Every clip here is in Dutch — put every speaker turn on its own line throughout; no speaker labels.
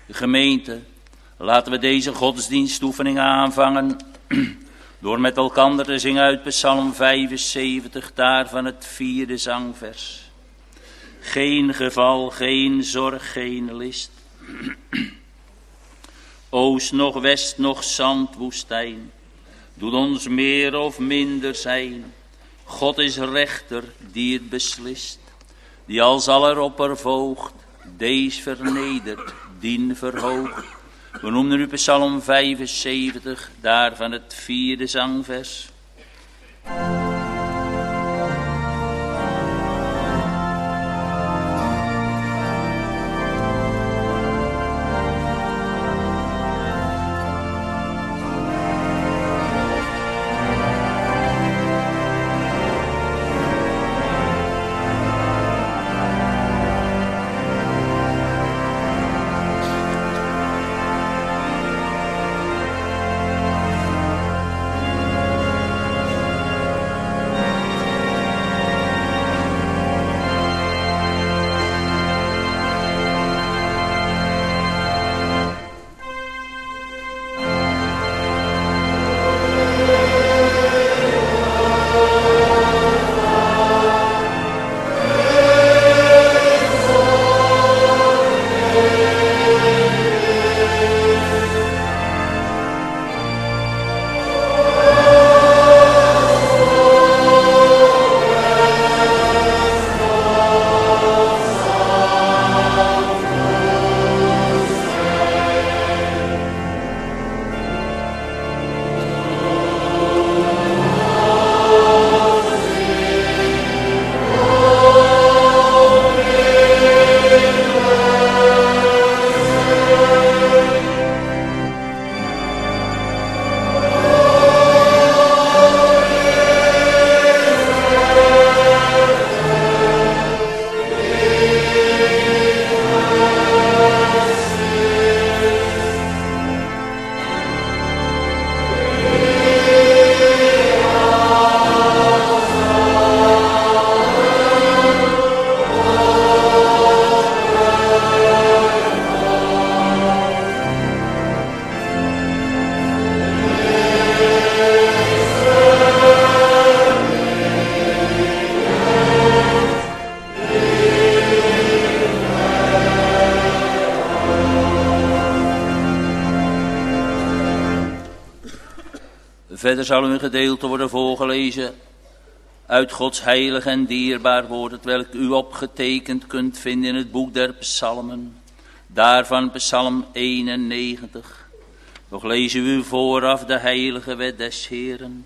Gemeente, laten we deze godsdienstoefening aanvangen door met elkaar te zingen uit Psalm 75, daarvan het 4e zangvers. Geen geval, geen zorg, geen list. Oost, nog west, nog zandwoestijn. Doet ons meer of minder zijn. God is rechter die het beslist. Die als aller oppervoogd, dees vernedert, dien verhoogt. We noemen nu Psalm 75, daarvan het 4e zangvers. Verder zal u een gedeelte worden voorgelezen uit Gods heilig en dierbaar woord, het welk u opgetekend kunt vinden in het boek der psalmen. Daarvan Psalm 91. Nog lezen we u vooraf de heilige wet des Heeren.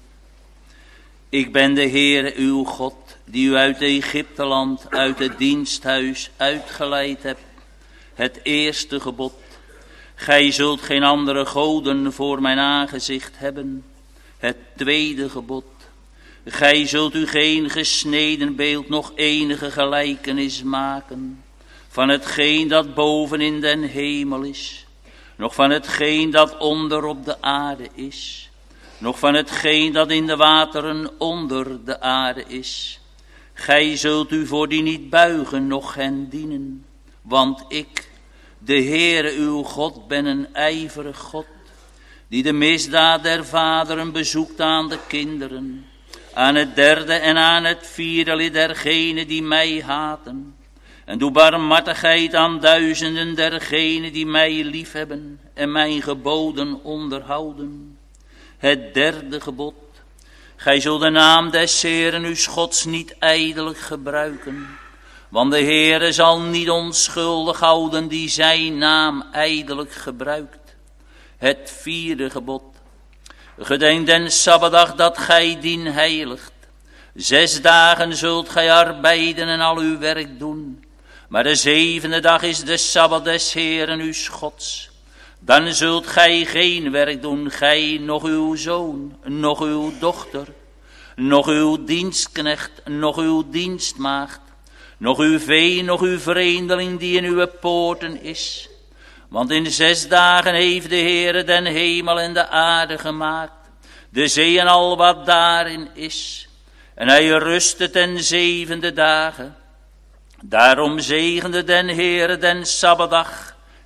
Ik ben de Heere uw God, die u uit Egypteland, uit het diensthuis uitgeleid hebt. Het eerste gebod. Gij zult geen andere goden voor mijn aangezicht hebben. Het tweede gebod. Gij zult u geen gesneden beeld, nog enige gelijkenis maken van hetgeen dat boven in den hemel is, nog van hetgeen dat onder op de aarde is, nog van hetgeen dat in de wateren onder de aarde is. Gij zult u voor die niet buigen, noch hen dienen, want ik, de Heere uw God, ben een ijverig God, die de misdaad der vaderen bezoekt aan de kinderen, aan het derde en aan het vierde lid dergenen die mij haten, en doe barmhartigheid aan duizenden dergenen die mij liefhebben en mijn geboden onderhouden. Het derde gebod. Gij zult de naam des Heeren uws Gods niet ijdelijk gebruiken, want de Heere zal niet onschuldig houden die zijn naam ijdelijk gebruikt. Het vierde gebod. Gedenk den Sabbatdag dat gij dien heiligt. 6 dagen zult gij arbeiden en al uw werk doen. Maar de 7e dag is de Sabbat des Heeren uws Gods. Dan zult gij geen werk doen, gij, noch uw zoon, noch uw dochter, noch uw dienstknecht, noch uw dienstmaagd, noch uw vee, noch uw vreemdeling die in uw poorten is. Want in 6 dagen heeft de Heere den hemel en de aarde gemaakt, de zee en al wat daarin is. En hij rustte ten 7e dagen. Daarom zegende den Heere den Sabbatdag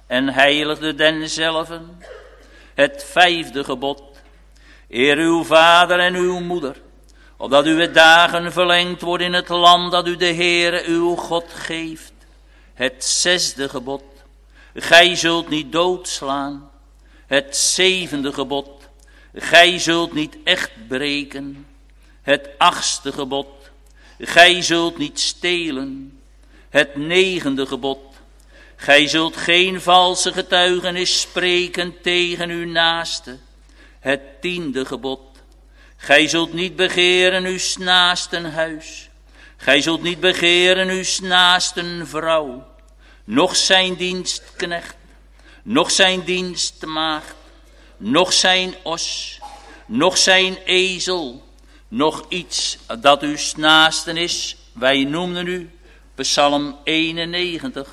en heiligde denzelven. Het 5e gebod. Eer uw vader en uw moeder, opdat uw dagen verlengd worden in het land dat u de Heere uw God geeft. Het 6e gebod. Gij zult niet doodslaan. Het 7e gebod. Gij zult niet echt breken. Het 8e gebod. Gij zult niet stelen. Het 9e gebod. Gij zult geen valse getuigenis spreken tegen uw naaste. Het 10e gebod. Gij zult niet begeren uw naasten huis. Gij zult niet begeren uw naasten vrouw. Noch zijn dienstknecht. Noch zijn dienstmaagd. Noch zijn os. Noch zijn ezel. Nog iets dat uw naasten is. Wij noemden u Psalm 91.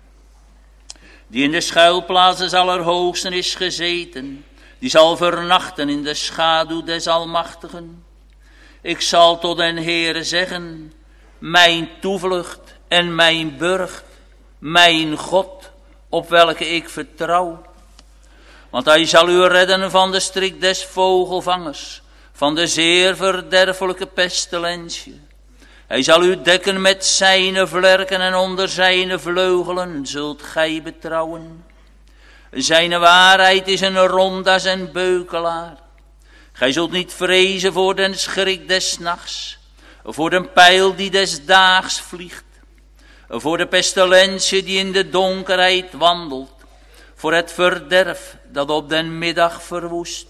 Die in de schuilplaats des Allerhoogsten is gezeten. Die zal vernachten in de schaduw des Almachtigen. Ik zal tot den Heere zeggen, mijn toevlucht en mijn burcht, mijn God, op welke ik vertrouw. Want hij zal u redden van de strik des vogelvangers, van de zeer verderfelijke pestilentië. Hij zal u dekken met zijne vlerken en onder zijne vleugelen zult gij betrouwen. Zijne waarheid is een rondas en beukelaar. Gij zult niet vrezen voor den schrik des nachts, voor den pijl die des daags vliegt, voor de pestilentie die in de donkerheid wandelt, voor het verderf dat op den middag verwoest.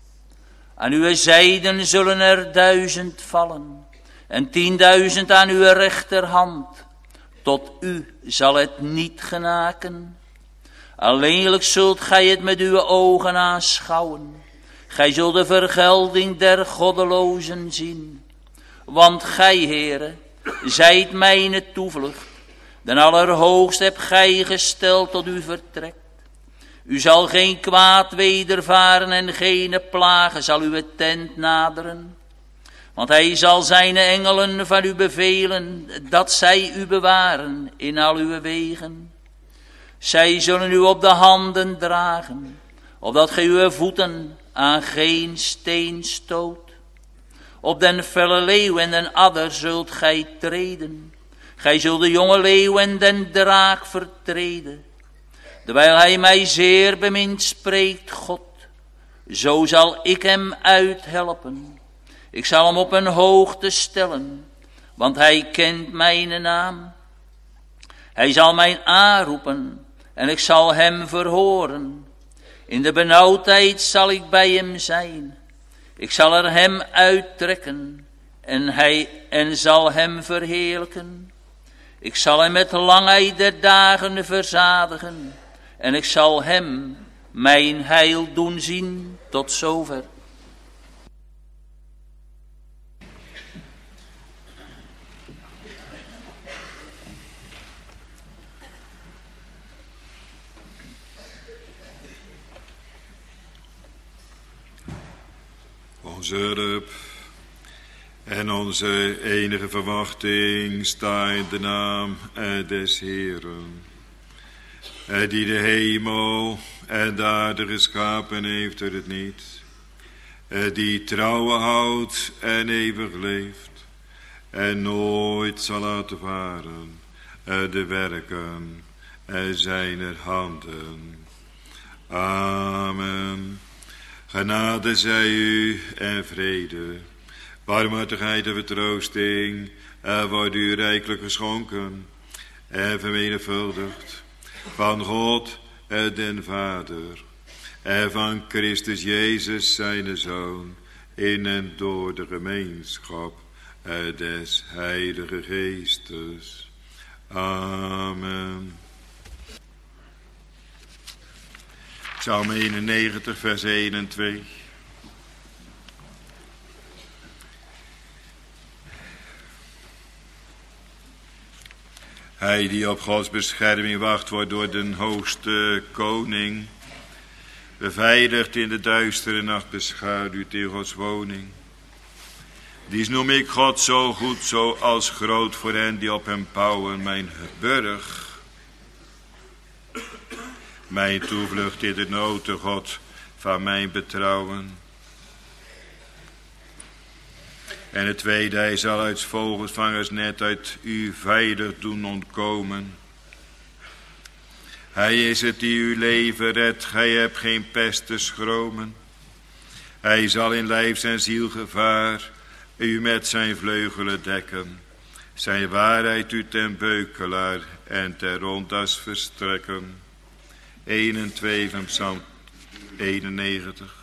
Aan uw zijden zullen er 1000 vallen en 10.000 aan uw rechterhand. Tot u zal het niet genaken. Alleenlijk zult gij het met uw ogen aanschouwen. Gij zult de vergelding der goddelozen zien. Want gij, Heere, zijt mijn toevlucht. Den Allerhoogst hebt gij gesteld tot u vertrekt. U zal geen kwaad wedervaren en geen plagen zal uw tent naderen. Want hij zal zijn engelen van u bevelen, dat zij u bewaren in al uw wegen. Zij zullen u op de handen dragen, opdat gij uw voeten aan geen steen stoot. Op den felle leeuw en den adder zult gij treden. Gij zult de jonge leeuw en den draak vertreden. Terwijl hij mij zeer bemint, spreekt God, zo zal ik hem uithelpen. Ik zal hem op een hoogte stellen, want hij kent mijn naam. Hij zal mij aanroepen en ik zal hem verhoren. In de benauwdheid zal ik bij hem zijn. Ik zal er hem uittrekken en zal hem verheerlijken. Ik zal hem met langheid der dagen verzadigen. En ik zal hem mijn heil doen zien. Tot zover.
Onze hulp en onze enige verwachting staat in de naam des Heeren, die de hemel en de aarde geschapen heeft door het niet, die trouwen houdt en eeuwig leeft en nooit zal laten varen de werken zijner handen. Amen. Genade zij u en vrede, barmhartigheid en vertroosting wordt u rijkelijk geschonken en vermenigvuldigd van God den Vader en van Christus Jezus zijn Zoon in en door de gemeenschap des Heilige Geestes. Amen. Psalm 91, vers 1 en 2. Hij die op Gods bescherming wacht, wordt door den hoogste koning beveiligd, in de duistere nacht beschaduwd in Gods woning. Dies noem ik God zo goed, zo als groot voor hen die op hem bouwen, mijn burg. Mijn toevlucht in de nood, de God van mijn betrouwen. En het tweede, hij zal uit vogelvangers net uit u veilig doen ontkomen. Hij is het die uw leven redt, gij hebt geen pest te schromen. Hij zal in lijfs- en zielgevaar u met zijn vleugelen dekken. Zijn waarheid u ten beukelaar en ter rondas verstrekken. 1 en 2 van Psalm 91.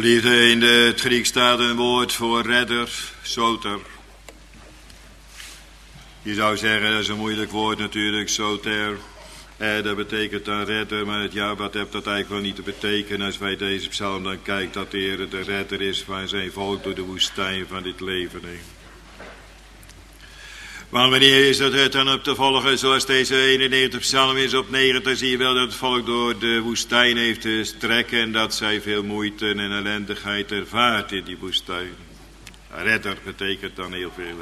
Geliefde, in het Grieks staat een woord voor redder, soter. Je zou zeggen, dat is een moeilijk woord natuurlijk, soter. Dat betekent dan redder, maar wat heeft dat eigenlijk wel niet te betekenen als wij deze psalm dan kijken, dat de Heer de redder is van zijn volk door de woestijn van dit leven heen. Want wanneer is dat het dan op te volgen, zoals deze 91 psalm is op 9, dan zie je wel dat het volk door de woestijn heeft te strekken en dat zij veel moeite en ellendigheid ervaart in die woestijn. Redder betekent dan heel veel.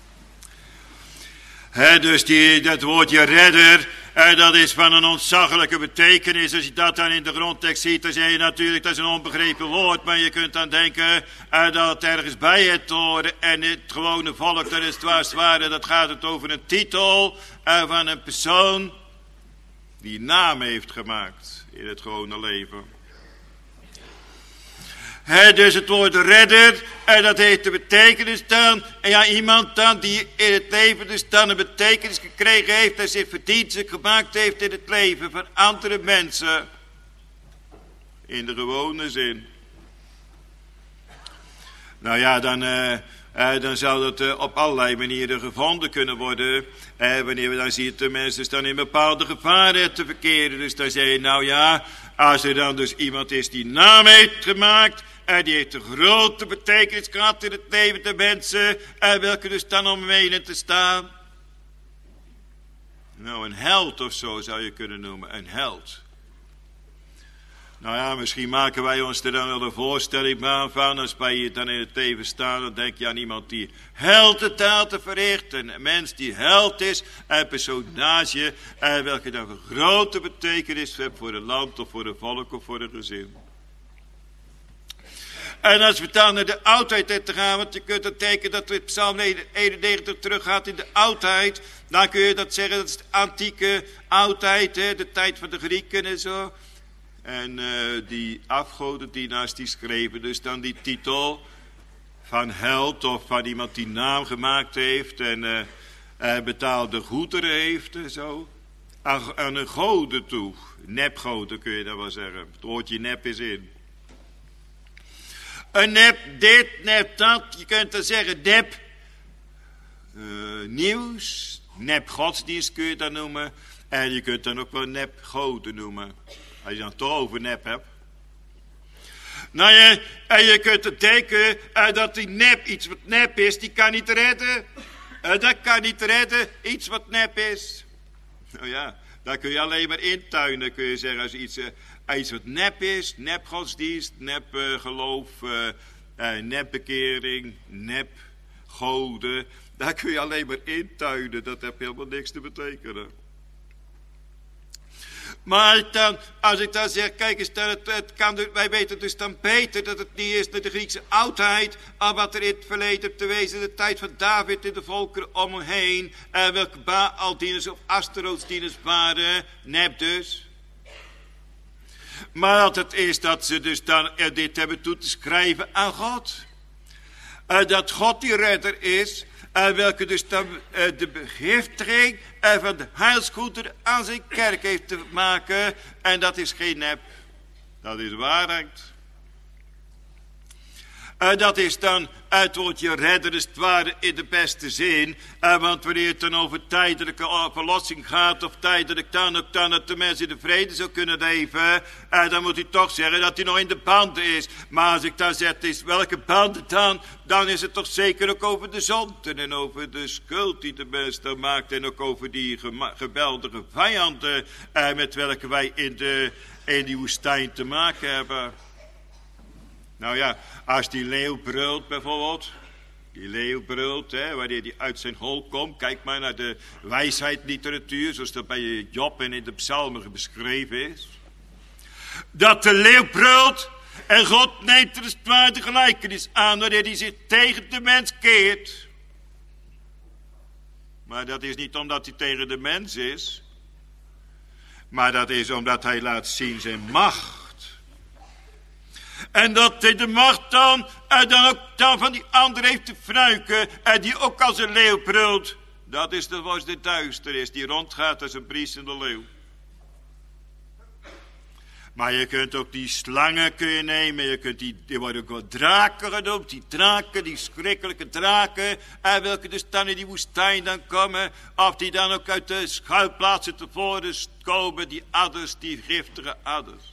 Dus dat woordje redder, dat is van een ontzaglijke betekenis. Als je dat dan in de grondtekst ziet, dan zeg je natuurlijk, dat is een onbegrepen woord. Maar je kunt dan denken dat het ergens bij het horen. En het gewone volk, dat is het ware, dat gaat het over een titel van een persoon die naam heeft gemaakt in het gewone leven. Dus het woord redder, dat heeft de betekenis dan, iemand dan die in het leven dus dan een betekenis gekregen heeft en zich verdienstelijk gemaakt heeft in het leven van andere mensen. In de gewone zin. Nou ja, dan zou dat op allerlei manieren gevonden kunnen worden. Wanneer we dan zien dat de mensen dan in bepaalde gevaren te verkeren. Dus dan zeg je, nou ja, als er dan dus iemand is die naam heeft gemaakt, die heeft een grote betekenis gehad in het leven der mensen, welke dus dan om menen te staan. Nou, een held of zo zou je kunnen noemen, een held. Nou ja, misschien maken wij ons er dan wel een voorstelling van, als wij hier dan in het leven staan, dan denk je aan iemand die heldentaten verricht, een mens die held is, een personage, welke dan een grote betekenis heeft voor het land of voor het volk of voor het gezin. En als we dan naar de oudheid te gaan, want je kunt dat tekenen dat we Psalm 91 teruggaat in de oudheid, dan kun je dat zeggen, dat is de antieke oudheid, de tijd van de Grieken en zo. En die afgodendienaars die schreven dus dan die titel van held of van iemand die naam gemaakt heeft en betaalde goederen heeft en zo. Aan een goden toe, nepgoden kun je dat wel zeggen, het woordje nep is in. Een nep dit, nep dat, je kunt dan zeggen nep nieuws, nep godsdienst kun je dat noemen. En je kunt dan ook wel nep goden noemen, als je dan toch over nep hebt. Nou ja, en je kunt het denken dat die nep, iets wat nep is, die kan niet redden. Dat kan niet redden, iets wat nep is. Nou ja, daar kun je alleen maar intuinen, kun je zeggen, als iets wat nep is, nep godsdienst, nep geloof, nep bekering, nep goden. Daar kun je alleen maar intuinen, dat heeft helemaal niks te betekenen. Maar dan, als ik dan zeg, kijk eens, wij weten dus dan beter dat het niet is de Griekse oudheid, al wat er in het verleden te wezen, de tijd van David en de volkeren om hem heen, welke Baaldieners of Astarothdieners waren, nep dus. Maar dat het is dat ze dus dan dit hebben toe te schrijven aan God. Dat God die redder is, welke dus dan de begiftiging van de heilsgoederen aan zijn kerk heeft te maken. En dat is geen nep, dat is waarheid. Dat is dan het woordje redder, is het ware in de beste zin. Want wanneer het dan over tijdelijke verlossing gaat, of tijdelijk dan ook dan dat de mens in de vrede zou kunnen leven, dan moet hij toch zeggen dat hij nog in de banden is. Maar als ik dan zeg, is welke banden dan is het toch zeker ook over de zonden en over de schuld die de mens dan maakt en ook over die geweldige vijanden met welke wij in die woestijn te maken hebben. Nou ja, als die leeuw brult bijvoorbeeld, wanneer die uit zijn hol komt, kijk maar naar de wijsheidliteratuur, zoals dat bij Job en in de psalmen beschreven is. Dat de leeuw brult en God neemt er als het ware de gelijkenis aan, wanneer hij zich tegen de mens keert. Maar dat is niet omdat hij tegen de mens is, maar dat is omdat hij laat zien zijn macht. En dat hij de macht dan ook van die ander heeft te fnuiken. En die ook als een leeuw brult. Dat is was de duisternis die rondgaat als een briesende leeuw. Maar je kunt ook die slangen kun je nemen. Je kunt die worden ook wel draken genoemd. Die draken, die schrikkelijke draken. En welke dus dan in die woestijn dan komen. Of die dan ook uit de schuilplaatsen tevoren komen. Die adders, die giftige adders.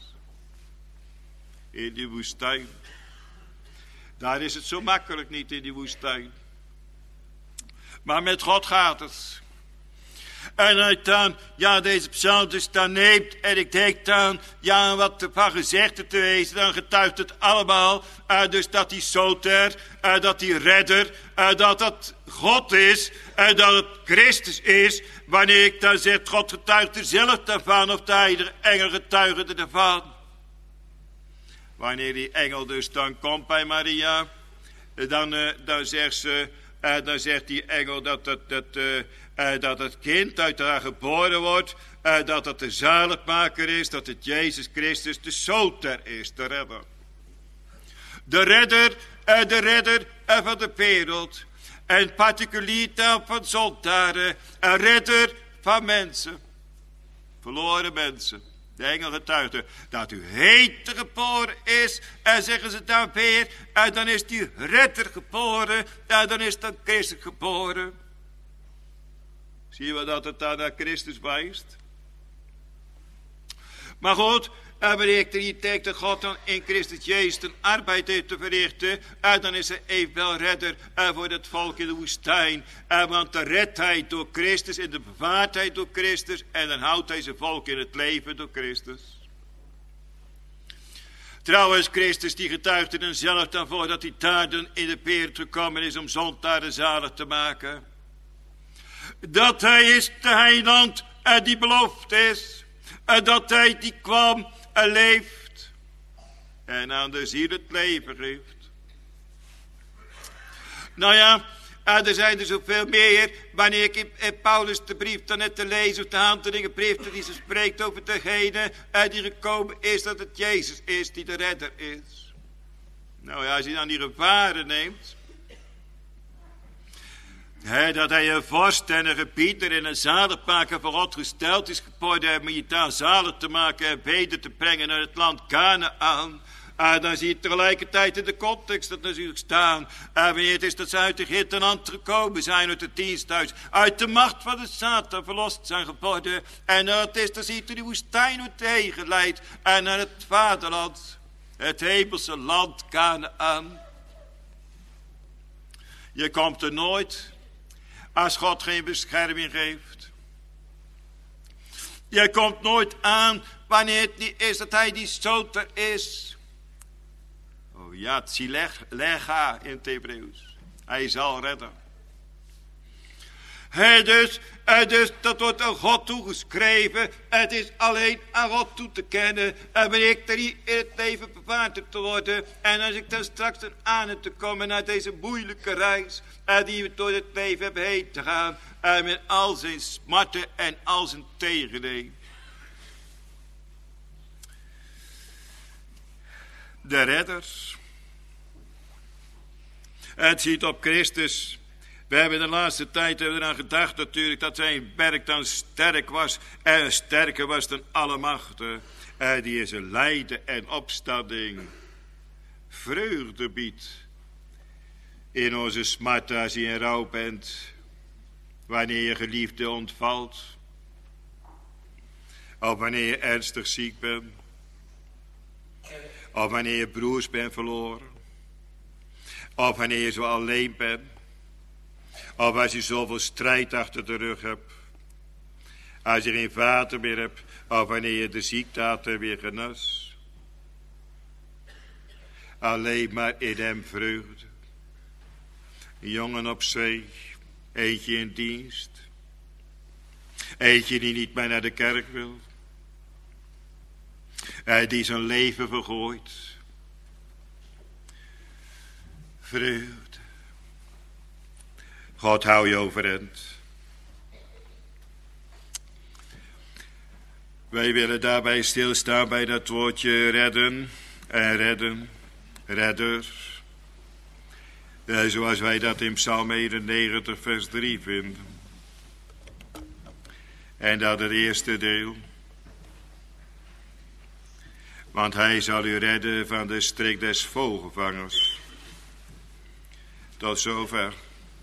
In die woestijn. Daar is het zo makkelijk niet in die woestijn. Maar met God gaat het. En hij dan, ja, deze psalm dus dan neemt. En ik denk dan, ja, wat ervan gezegd te wezen. Dan getuigt het allemaal. Dus dat die soter, dat die redder, dat dat God is. En dat het Christus is. Wanneer ik dan zeg, God getuigt er zelf daarvan. Of de heilige engel getuigen ervan. Wanneer die engel dus dan komt bij Maria. Dan zegt ze. Dan zegt die engel dat het kind uit haar geboren wordt. Dat het de zaligmaker is. Dat het Jezus Christus de soter is. De redder. De redder van de wereld. En particulier dan van zondaren. Een redder van mensen. Verloren mensen. De engel getuigde dat u heter geboren is. En zeggen ze dan weer. En dan is die redder geboren. En dan is dan Christus geboren. Zie je wat dat het dan naar Christus wijst? Maar goed. En wanneer ik er hier denk dat God dan in Christus Jezus een arbeid heeft te verrichten. En dan is hij evenwel redder voor het volk in de woestijn. Want dan redt hij door Christus en de bewaart hij door Christus. En dan houdt hij zijn volk in het leven door Christus. Trouwens, Christus die getuigde er zelf dan voor dat hij daar in de wereld gekomen is om zondaren zalig te maken. Dat hij is de heiland die beloofd is. Dat hij die kwam en leeft. En aan de ziel het leven geeft. Nou ja, er zijn er zoveel meer. Wanneer ik in Paulus de brief dan net te lezen. Of de Handelingen die ze spreekt over degene die gekomen is. Dat het Jezus is die de redder is. Nou ja, als je dan die gevaren neemt. Dat hij een vorst en een gebieter en een zaligmaker voor God gesteld is geworden om je daar zalig te maken en beter te brengen naar het land Kanaan. Dan zie je tegelijkertijd in de context dat natuurlijk staan. Wanneer het is dat ze uit de Gittenland gekomen zijn uit het diensthuis. Uit de macht van de Satan verlost zijn geworden. En dat is, dan zie je die woestijn wordt tegengeleid. En naar het vaderland. Het hemelse land Kanaan. Je komt er nooit. Als God geen bescherming geeft. Je komt nooit aan wanneer het niet is dat hij die soter is. Oh ja, lega in het Hebreeuws. Hij zal redden. Dus dat wordt aan God toegeschreven. Het is alleen aan God toe te kennen. En wanneer ik er hier in het leven bewaard heb te worden. En als ik dan straks aan heb te komen naar deze moeilijke reis. Die we door het leven hebben heen te gaan. En met al zijn smarten en al zijn tegenheden. De redders. Het ziet op Christus. We hebben de laatste tijd eraan gedacht natuurlijk dat zijn werk dan sterk was. En sterker was dan alle machten. Die is een lijden en opstanding vreugde biedt. In onze smart als je in rouw bent. Wanneer je geliefde ontvalt. Of wanneer je ernstig ziek bent. Of wanneer je broers bent verloren. Of wanneer je zo alleen bent. Of als je zoveel strijd achter de rug hebt. Als je geen vader meer hebt. Of wanneer je de ziekte had en weer genas. Alleen maar in hem vreugde. Een jongen op zee. Eentje in dienst. Eentje die niet meer naar de kerk wil. Die zijn leven vergooit. Vreugde. God hou je overeind. Wij willen daarbij stilstaan bij dat woordje redden en redden, redder. Zoals wij dat in Psalm 91 vers 3 vinden. En dat het eerste deel. Want hij zal u redden van de strik des vogelvangers. Tot zover.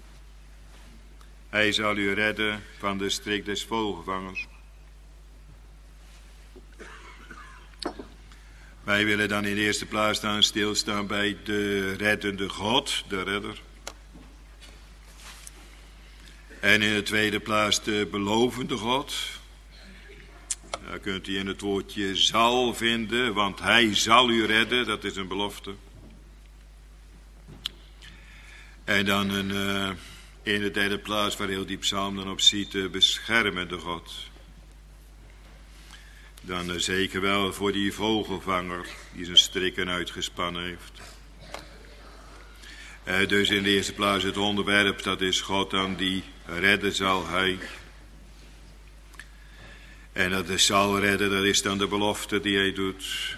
Hij zal u redden van de strik des vogelvangers. Wij willen dan in de eerste plaats stilstaan bij de reddende God, de redder. En in de tweede plaats de belovende God. Daar kunt u in het woordje zal vinden, want hij zal u redden, dat is een belofte. En dan in de derde plaats waar heel die psalm dan op ziet, de beschermende God. Dan zeker wel voor die vogelvanger die zijn strikken uitgespannen heeft. Dus in de eerste plaats het onderwerp, dat is God dan die redden zal hij. En dat hij zal redden, dat is dan de belofte die hij doet.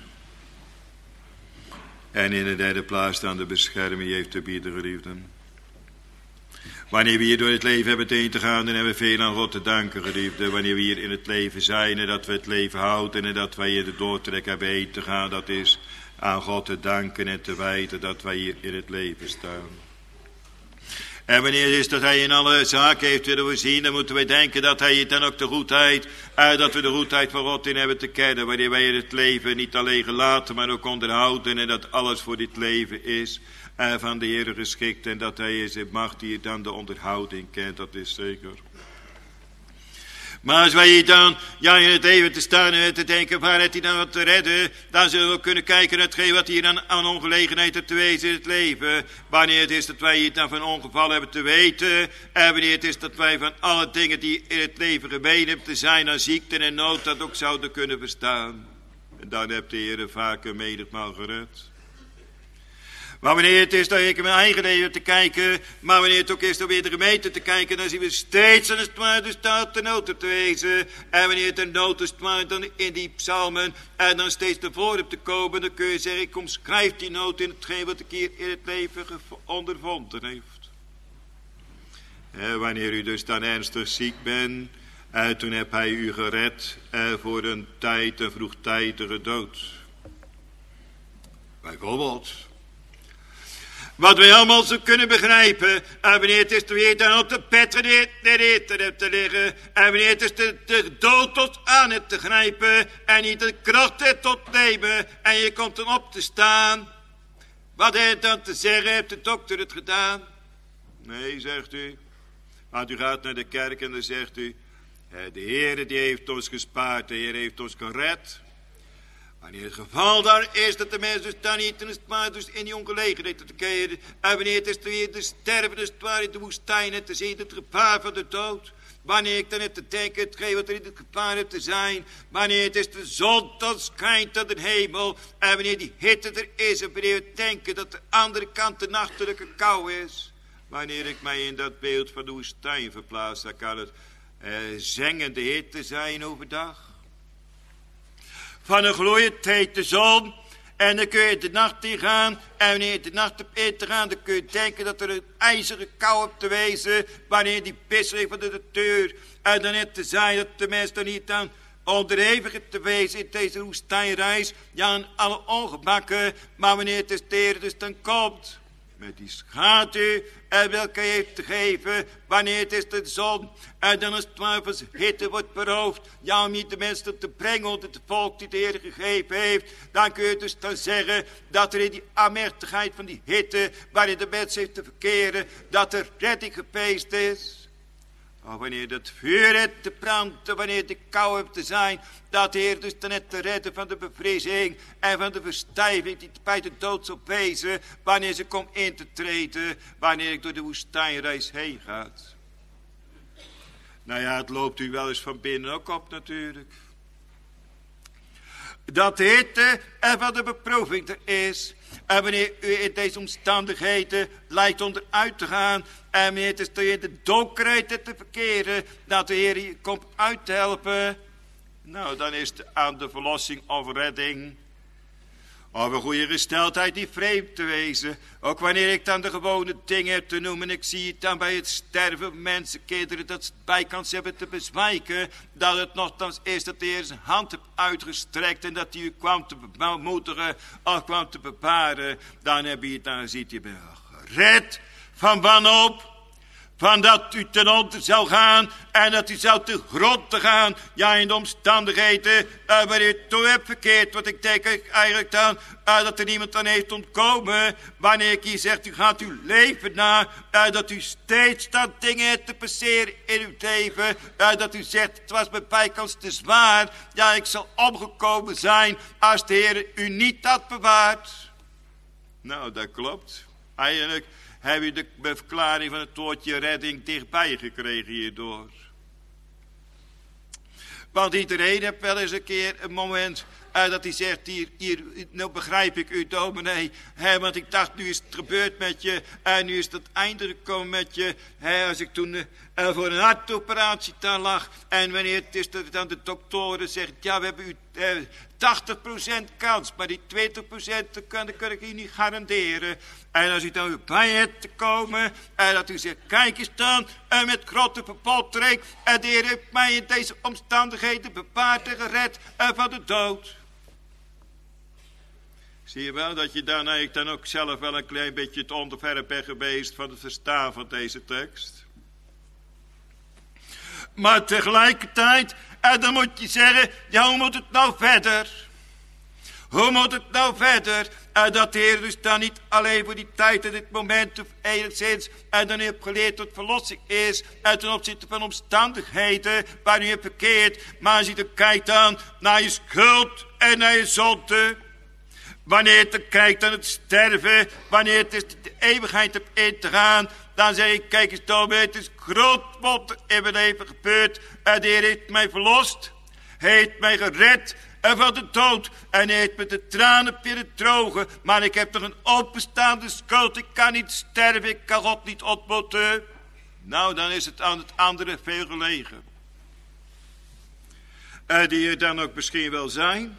En in de derde plaats dan de bescherming heeft te bieden, geliefden. Wanneer we hier door het leven hebben heen te gaan, dan hebben we veel aan God te danken, geliefden. Wanneer we hier in het leven zijn en dat we het leven houden en dat wij in de doortrek hebben heen te gaan, dat is aan God te danken en te wijten dat wij hier in het leven staan. En wanneer het is dat hij in alle zaken heeft willen voorzien, dan moeten wij denken dat hij dan ook de goedheid, dat we de goedheid van God in hebben te kennen. Wanneer wij in het leven niet alleen gelaten, maar ook onderhouden en dat alles voor dit leven is van de Heer geschikt. En dat hij is in macht die dan de onderhouding kent, dat is zeker. Maar als wij hier dan in het leven te staan en te denken, waar heeft hij dan wat te redden? Dan zullen we kunnen kijken naar hetgeen wat hier dan aan ongelegenheid te wezen in het leven. Wanneer het is dat wij hier dan van ongeval hebben te weten. En wanneer het is dat wij van alle dingen die in het leven gemeen hebben te zijn aan ziekte en nood, dat ook zouden kunnen verstaan. En dan hebt de Heer vaak menigmaal gered. Maar wanneer het is dat ik in mijn eigen leven te kijken, maar wanneer het ook is om weer de gemeente te kijken, dan zien we steeds aan het maar de staat de nood te wezen. En wanneer het een nood is, maar dan in die psalmen en dan steeds naar voren te komen, dan kun je zeggen, ik omschrijf die nood in hetgeen wat ik hier in het leven ondervonden heeft. Wanneer u dus dan ernstig ziek bent, toen heb hij u gered voor een vroegtijdige dood. Bijvoorbeeld. Wat wij allemaal zo kunnen begrijpen. En wanneer het is weer dan op de bed te liggen. En wanneer het is de dood tot aan het te grijpen. En niet de kracht het tot nemen. En je komt dan op te staan. Wat heeft dan te zeggen? Heeft de dokter het gedaan? Nee, zegt u. Want u gaat naar de kerk en dan zegt u. De Heer die heeft ons gespaard. De Heer heeft ons gered. Wanneer het geval daar is dat de mensen dus dan niet in die ongelegenheid te keren. En wanneer het is weer de sterven dus in de woestijn en te zien het gevaar van de dood. Wanneer ik dan heb te denken hetgeen wat er in het gevaar heeft te zijn. Wanneer het is de zon dat schijnt aan de hemel. En wanneer die hitte er is. En wanneer we denken dat de andere kant de nachtelijke kou is. Wanneer ik mij in dat beeld van de woestijn verplaats. Dan kan het zengende hitte zijn overdag. Van een gloeiend hete zon. En dan kun je de nacht in gaan. En wanneer je de nacht op in te gaan. Dan kun je denken dat er een ijzeren kou op te wezen. Wanneer die pisseling van de natuur. En dan net te zijn dat de mens dan niet aan onderhevig te wezen in deze woestijnreis. Ja, aan alle ongemakken. Maar wanneer het is teer dus dan komt. Met die schaduw en welke hij heeft te geven. Wanneer het is de zon. En dan als het maar van zijn hitte wordt beroofd. Ja, om niet de mensen te brengen onder het volk die de Heer gegeven heeft. Dan kun je dus dan zeggen dat er in die amertigheid van die hitte. Waarin de mens heeft te verkeren. Dat er redding geweest is. Oh, wanneer dat vuur heeft te branden, wanneer de kou heeft te zijn, dat de Heer dus dan net te redden van de bevriezing en van de verstijving die bij de dood zal wezen, wanneer ze komt in te treden, wanneer ik door de woestijnreis heen gaat. Nou ja, het loopt u wel eens van binnen ook op natuurlijk. Dat de hitte en van de beproeving er is. En wanneer u in deze omstandigheden lijkt onderuit te gaan. En wanneer het is in de donkerheid te verkeren. Dat de Heer je komt uit te helpen. Nou, dan is het aan de verlossing of redding. Of een goede gesteldheid niet vreemd te wezen. Ook wanneer ik dan de gewone dingen heb te noemen. Ik zie het dan bij het sterven van mensen, kinderen, dat ze het bijkans hebben te bezwijken. Dat het nogthans is dat de Heer zijn hand heeft uitgestrekt. En dat hij u kwam te bemoedigen of kwam te beparen. Dan heb je het dan ziet, je bent gered van wanhoop. Van dat u ten onder zou gaan en dat u zou te grond te gaan. Ja, in de omstandigheden waar u toe hebt verkeerd. Want ik denk eigenlijk dan dat er niemand aan heeft ontkomen. Wanneer ik hier zeg, u gaat uw leven na. Dat u steeds dat dingen hebt te passeren in uw leven. Dat u zegt, het was bij bijkans te zwaar. Ja, ik zal omgekomen zijn als de Heer u niet had bewaard. Nou, dat klopt. Eigenlijk heb je de verklaring van het woordje redding dichtbij gekregen hierdoor. Want iedereen heeft wel eens een keer een moment dat hij zegt, hier, nou begrijp ik u dominee. Want ik dacht, nu is het gebeurd met je. En nu is het einde gekomen met je. Als ik toen voor een hartoperatie daar lag. En wanneer het is dat dan de doktoren zeggen, ja, we hebben u 80% kans. Maar die 20% kan ik u niet garanderen. En als u dan weer bij hebt te komen. En dat u zegt, kijk eens dan. En met grote verpottering. En de Heer heeft mij in deze omstandigheden bewaard en gered van de dood. Zie je wel dat je dan eigenlijk dan ook zelf wel een klein beetje het onderwerp bent geweest van het verstaan van deze tekst. Maar tegelijkertijd, dan moet je zeggen, ja, hoe moet het nou verder? Hoe moet het nou verder? Dat de Heer dus dan niet alleen voor die tijd en dit moment of enigszins en dan heeft geleerd wat verlossing is en ten opzichte van omstandigheden waar u hebt verkeerd, maar als je dan kijkt dan naar je schuld en naar je zonde. Wanneer je dan kijkt aan het sterven, wanneer het is de eeuwigheid op in te gaan, dan zeg ik, kijk eens dan, het is groot wat in mijn leven gebeurd. En de Heer heeft mij verlost, hij heeft mij gered van de dood. En hij heeft met de tranen willen drogen, maar ik heb nog een openstaande schuld. Ik kan niet sterven, ik kan God niet ontmoeten. Nou, dan is het aan het andere veel gelegen. Die er dan ook misschien wel zijn.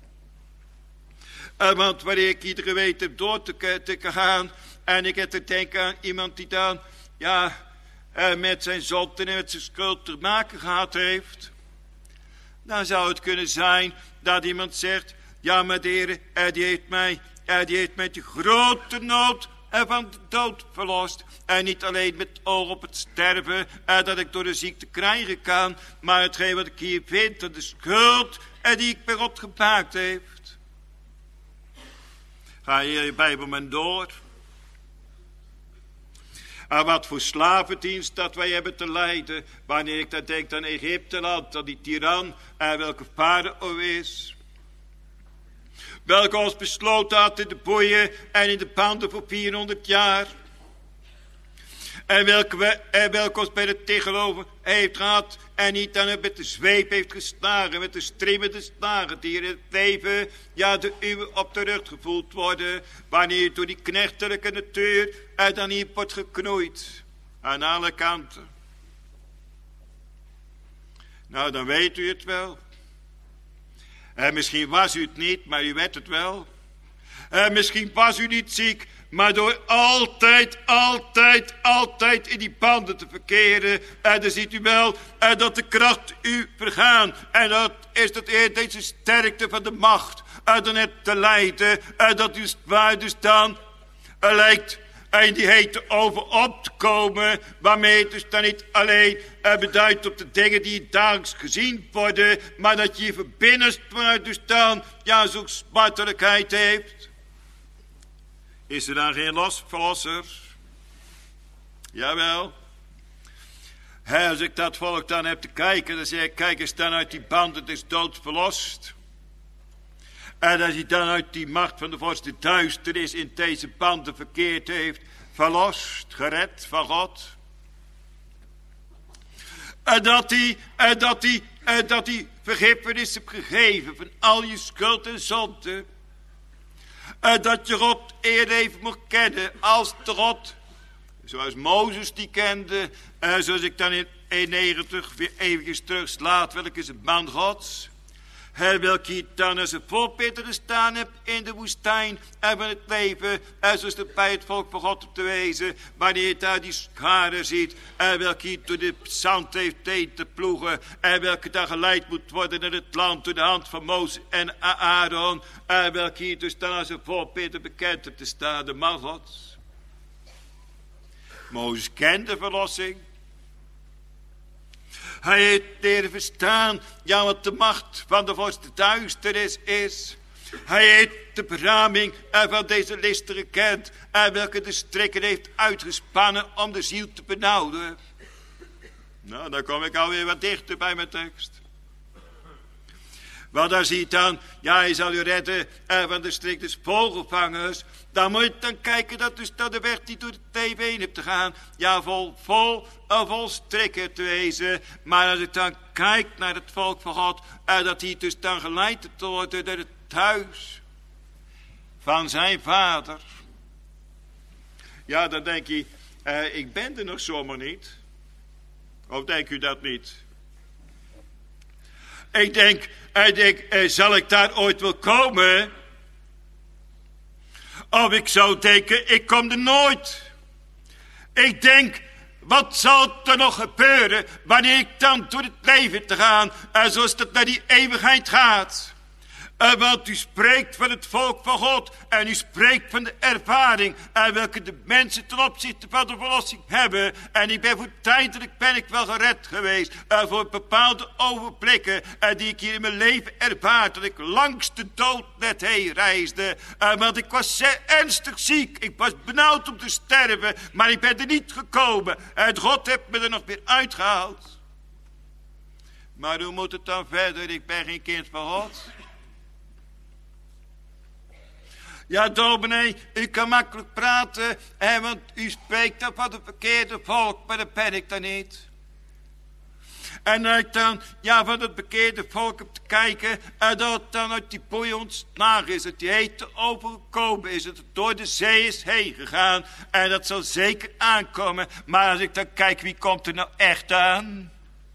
Want wanneer ik iedere week heb door te gaan. En ik heb te denken aan iemand die dan met zijn zonde en met zijn schuld te maken gehad heeft. Dan zou het kunnen zijn dat iemand zegt. Ja, maar de Heer die heeft mij de grote nood van de dood verlost. En niet alleen met oog op het sterven dat ik door de ziekte krijgen kan. Maar hetgeen wat ik hier vind, dat de schuld die ik bij God gemaakt heeft. Ga hier je Bijbel maar door. En wat voor slavendienst dat wij hebben te lijden. Wanneer ik dan denk aan Egypteland, aan die tiran. En welke farao is. Welke ons besloten had in de boeien en in de banden voor 400 jaar. En welke ons bij de tegenover heeft gehad. En niet dan met de zweep heeft geslagen. Met de strimmende slagen die in het leven. Ja, de uwe op de rug gevoeld worden. Wanneer je door die knechtelijke natuur. En dan hier wordt geknoeid. Aan alle kanten. Nou, dan weet u het wel. En misschien was u het niet, maar u weet het wel. En misschien was u niet ziek. Maar door altijd in die banden te verkeren. En dan ziet u wel dat de kracht u vergaan. En dat is dat deze sterkte van de macht. Dan het te lijden. Dat u waar dus dan lijkt in die hete oven op te komen. Waarmee het dus dan niet alleen beduidt op de dingen die dagelijks gezien worden. Maar dat je van binnenst vanuit dus dan zo'n smartelijkheid heeft. Is er dan geen verlosser? Jawel. Als ik dat volk dan heb te kijken, dan zeg ik, kijk eens dan uit die banden des doods verlost. En als hij dan uit die macht van de vorst de duisternis in deze banden verkeerd heeft, verlost, gered van God. En dat hij vergiffenis heeft gegeven van al je schuld en zonde. Dat je God eer even moet kennen als de God. Zoals Mozes die kende. Zoals ik dan in 1:90 weer eventjes terugslaat. Welke is het man Gods. Welke je dan als een voorbeeld gestaan hebt in de woestijn en van het leven. En zoals het bij het volk van God op te wezen. Wanneer je daar die scharen ziet. En welke je door de zand heeft te ploegen. En welke dan geleid moet worden naar het land door de hand van Mozes en Aaron. En welke je dus dan als een voorbeeld bekend hebt te staan. De man Gods. Mozes kende verlossing. Hij heeft leren verstaan, ja, wat de macht van de vorst duisternis is. Hij heeft de beraming van deze listen gekend en welke de strikken heeft uitgespannen om de ziel te benauwden. Nou, dan kom ik alweer wat dichter bij mijn tekst. Want daar zie je dan, ja, hij zal u redden van de strik des vogelvangers. Dan moet je dan kijken dat dus dat de weg die door het leven heen hebt te gaan. Ja, vol strikken te wezen. Maar als ik dan kijk naar het volk van God. Dat hij dus dan geleid te worden door het huis van zijn vader. Ja, dan denk je, ik ben er nog zomaar niet. Of denkt u dat niet? Ik denk, zal ik daar ooit wel komen? Of ik zou denken, ik kom er nooit. Ik denk, wat zal er nog gebeuren wanneer ik dan door het leven te gaan, zoals dat naar die eeuwigheid gaat? Want u spreekt van het volk van God en u spreekt van de ervaring welke de mensen ten opzichte van de verlossing hebben. En ik ben tijdelijk wel gered geweest voor bepaalde ogenblikken die ik hier in mijn leven ervaar. Dat ik langs de dood net heen reisde. Want ik was zeer ernstig ziek. Ik was benauwd om te sterven, maar ik ben er niet gekomen. En God heeft me er nog weer uitgehaald. Maar hoe moet het dan verder? Ik ben geen kind van God. Ja, dominee, u kan makkelijk praten, want u spreekt dan van het verkeerde volk, maar dat ben ik dan niet. En als ik dan, ja, van het verkeerde volk heb te kijken, en dat dan uit die boei ontslagen is, dat die hete overgekomen is, dat het door de zee is heen gegaan, en dat zal zeker aankomen. Maar als ik dan kijk, wie komt er nou echt aan?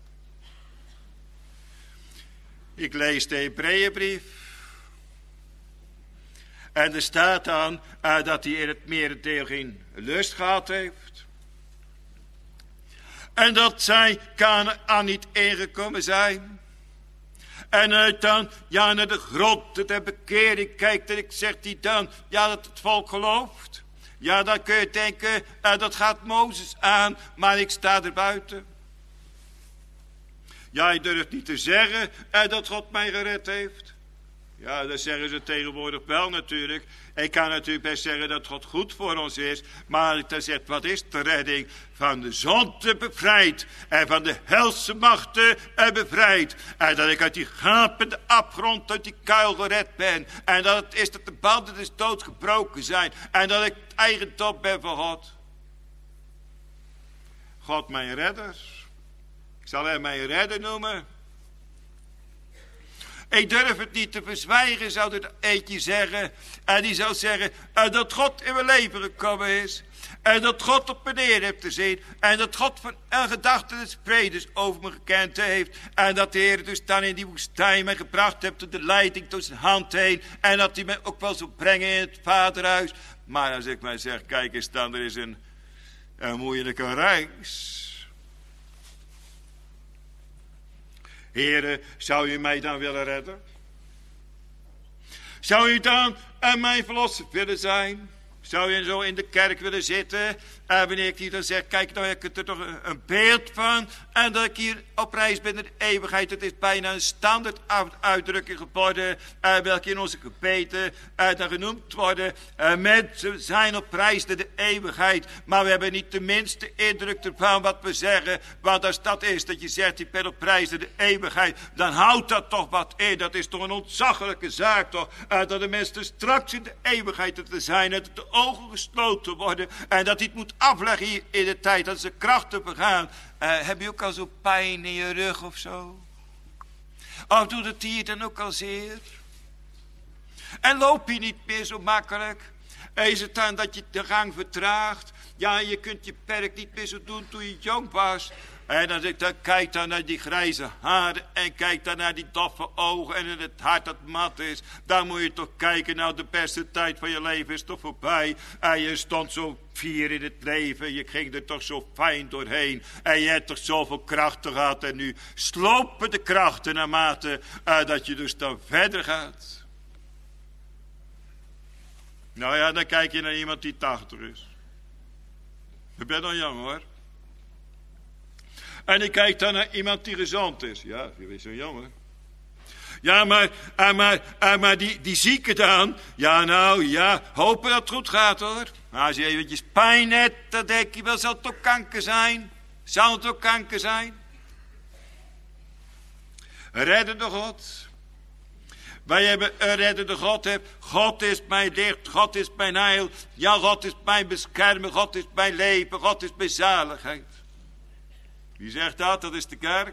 Ik lees de Hebreeënbrief. En er staat dan dat hij in het merendeel geen lust gehad heeft. En dat zij Kanaan niet ingekomen zijn. En uit dan, ja, naar de grond der bekering kijkt. En ik zeg die dan, ja, dat het volk gelooft. Ja, dan kun je denken, dat gaat Mozes aan, maar ik sta er buiten. Ja, je durft niet te zeggen dat God mij gered heeft. Ja, dat zeggen ze tegenwoordig wel natuurlijk. Ik kan natuurlijk best zeggen dat God goed voor ons is. Maar ik dan zeg, wat is de redding? Van de zonde bevrijd. En van de helse machten bevrijd. En dat ik uit die gapende afgrond, uit die kuil gered ben. En dat het is dat de banden des doods gebroken zijn. En dat ik het eigendom ben van God. God mijn redder. Ik zal hem mijn redder noemen. Ik durf het niet te verzwijgen, zou er eentje zeggen. En die zou zeggen, dat God in mijn leven gekomen is. En dat God op me neer heeft gezien. En dat God van een gedachte des vredes over me gekend heeft. En dat de Heer dus dan in die woestijn mij gebracht heeft door de leiding door zijn hand heen. En dat hij mij ook wel zou brengen in het vaderhuis. Maar als ik mij zeg, kijk eens dan, er is een moeilijke reis. Heere, zou u mij dan willen redden? Zou u dan mijn verlosser willen zijn? Zou je zo in de kerk willen zitten? En wanneer ik hier dan zeg, kijk nou, ik heb er toch een beeld van. En dat ik hier op reis ben naar de eeuwigheid. Het is bijna een standaard uitdrukking geworden. Welke in onze gebeden dan genoemd worden. Mensen zijn op reis naar de eeuwigheid. Maar we hebben niet de minste indruk ervan wat we zeggen. Want als dat is dat je zegt, ik ben op reis naar de eeuwigheid. Dan houdt dat toch wat in. Dat is toch een ontzaglijke zaak toch. Dat de mensen straks in de eeuwigheid te zijn. Dat de ogen gesloten worden. En dat hij het moet afleggen hier in de tijd dat ze krachten vergaan. Heb je ook al zo pijn in je rug of zo? Of doet het hier dan ook al zeer? En loop je niet meer zo makkelijk? Is het dan dat je de gang vertraagt? Ja, je kunt je werk niet meer zo doen toen je jong was. En als ik dan kijk dan naar die grijze haren en kijk dan naar die doffe ogen en in het hart dat mat is, dan moet je toch kijken, nou de beste tijd van je leven is toch voorbij. En je stond zo fier in het leven, je ging er toch zo fijn doorheen en je hebt toch zoveel krachten gehad en nu slopen de krachten naarmate dat je dus dan verder gaat. Nou ja, dan kijk je naar iemand die 80 is. Ik ben nog jong hoor. En ik kijk dan naar iemand die gezond is. Ja, je is zo'n jongen. Ja, maar die zieke dan. Ja, nou ja, hopen dat het goed gaat hoor. Maar als je eventjes pijn hebt, dan denk je wel, zal het ook kanker zijn? Zal het ook kanker zijn? Reddende God. Wij hebben een reddende God. God is mijn licht, God is mijn heil. Ja, God is mijn beschermer, God is mijn leven, God is mijn zaligheid. Wie zegt dat? Dat is de kerk.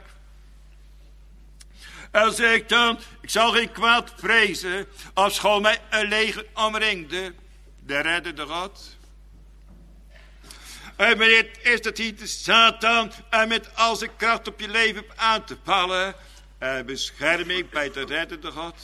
En zeg ik dan, ik zal geen kwaad vrezen, ofschoon mij een leger omringde, de reddende God. En wanneer is dat hier de Satan en met al zijn kracht op je leven aan te vallen, en bescherming bij de reddende God.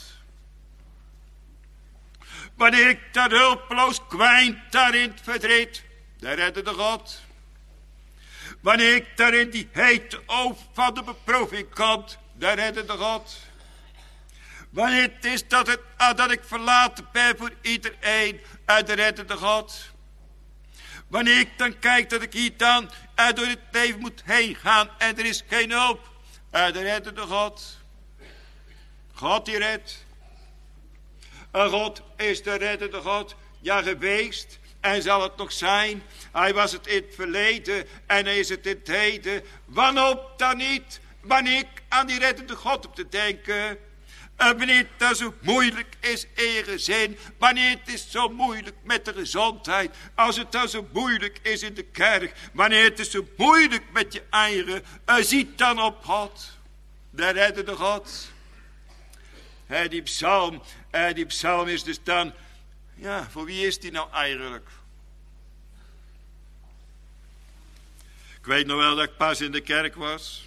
Wanneer ik daar hulpeloos kwijnt, daarin het verdriet, de reddende God. Wanneer ik daar in die hete oven van de beproeving komt, de reddende God. Wanneer het is dat ik verlaten ben voor iedereen, de reddende God. Wanneer ik dan kijk dat ik hier dan door het leven moet heen gaan en er is geen hulp, de reddende God. God die redt. En God is de reddende God, ja geweest en zal het nog zijn. Hij was het in het verleden en hij is het in het heden. Wanneer dan niet, wanneer ik aan die reddende God op te denken. En wanneer het dan zo moeilijk is in je gezin. Wanneer het is zo moeilijk met de gezondheid. Als het dan zo moeilijk is in de kerk. Wanneer het is zo moeilijk met je eigen. Ziet dan op God. De reddende God. Die psalm is dus dan. Ja, voor wie is die nou eigenlijk? Ik weet nog wel dat ik pas in de kerk was.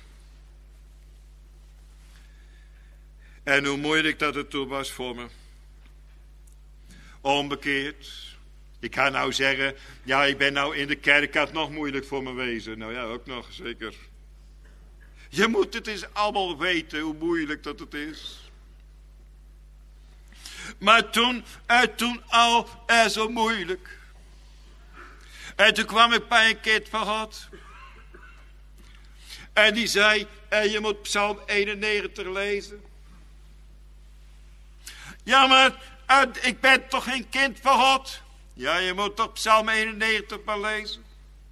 En hoe moeilijk dat het toen was voor me. Onbekeerd. Ik ga nou zeggen, ja ik ben nou in de kerk, had nog moeilijk voor me wezen. Nou ja, ook nog, zeker. Je moet het eens allemaal weten hoe moeilijk dat het is. Maar toen al zo moeilijk. En toen kwam ik bij een kind van God. En die zei, je moet Psalm 91 lezen. Ja, maar ik ben toch geen kind van God? Ja, je moet toch Psalm 91 maar lezen.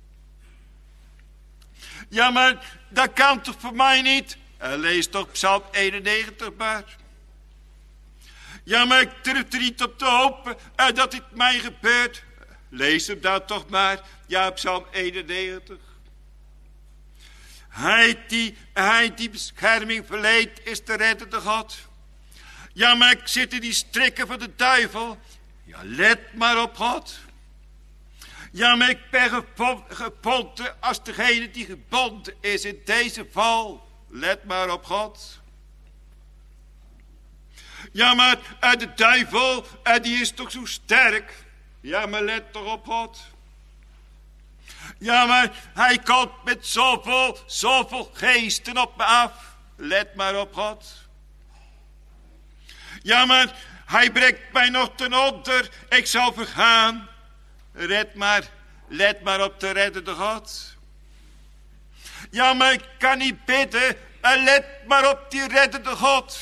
Ja, maar dat kan toch voor mij niet? Lees toch Psalm 91 maar. Ja, maar ik durf er niet op te hopen dat het mij gebeurt. Lees hem dan toch maar. Ja, Psalm 91. Hij die bescherming verleent is de reddende God. Ja, maar ik zit in die strikken van de duivel. Ja, let maar op God. Ja, maar ik ben gebonden als degene die gebonden is in deze val. Let maar op God. Ja, maar de duivel, die is toch zo sterk. Ja, maar let toch op God. Ja, maar hij komt met zoveel geesten op me af. Let maar op God. Ja, maar hij brengt mij nog ten onder. Ik zal vergaan. Let maar op de reddende God. Ja, maar ik kan niet bidden. Let maar op die reddende God.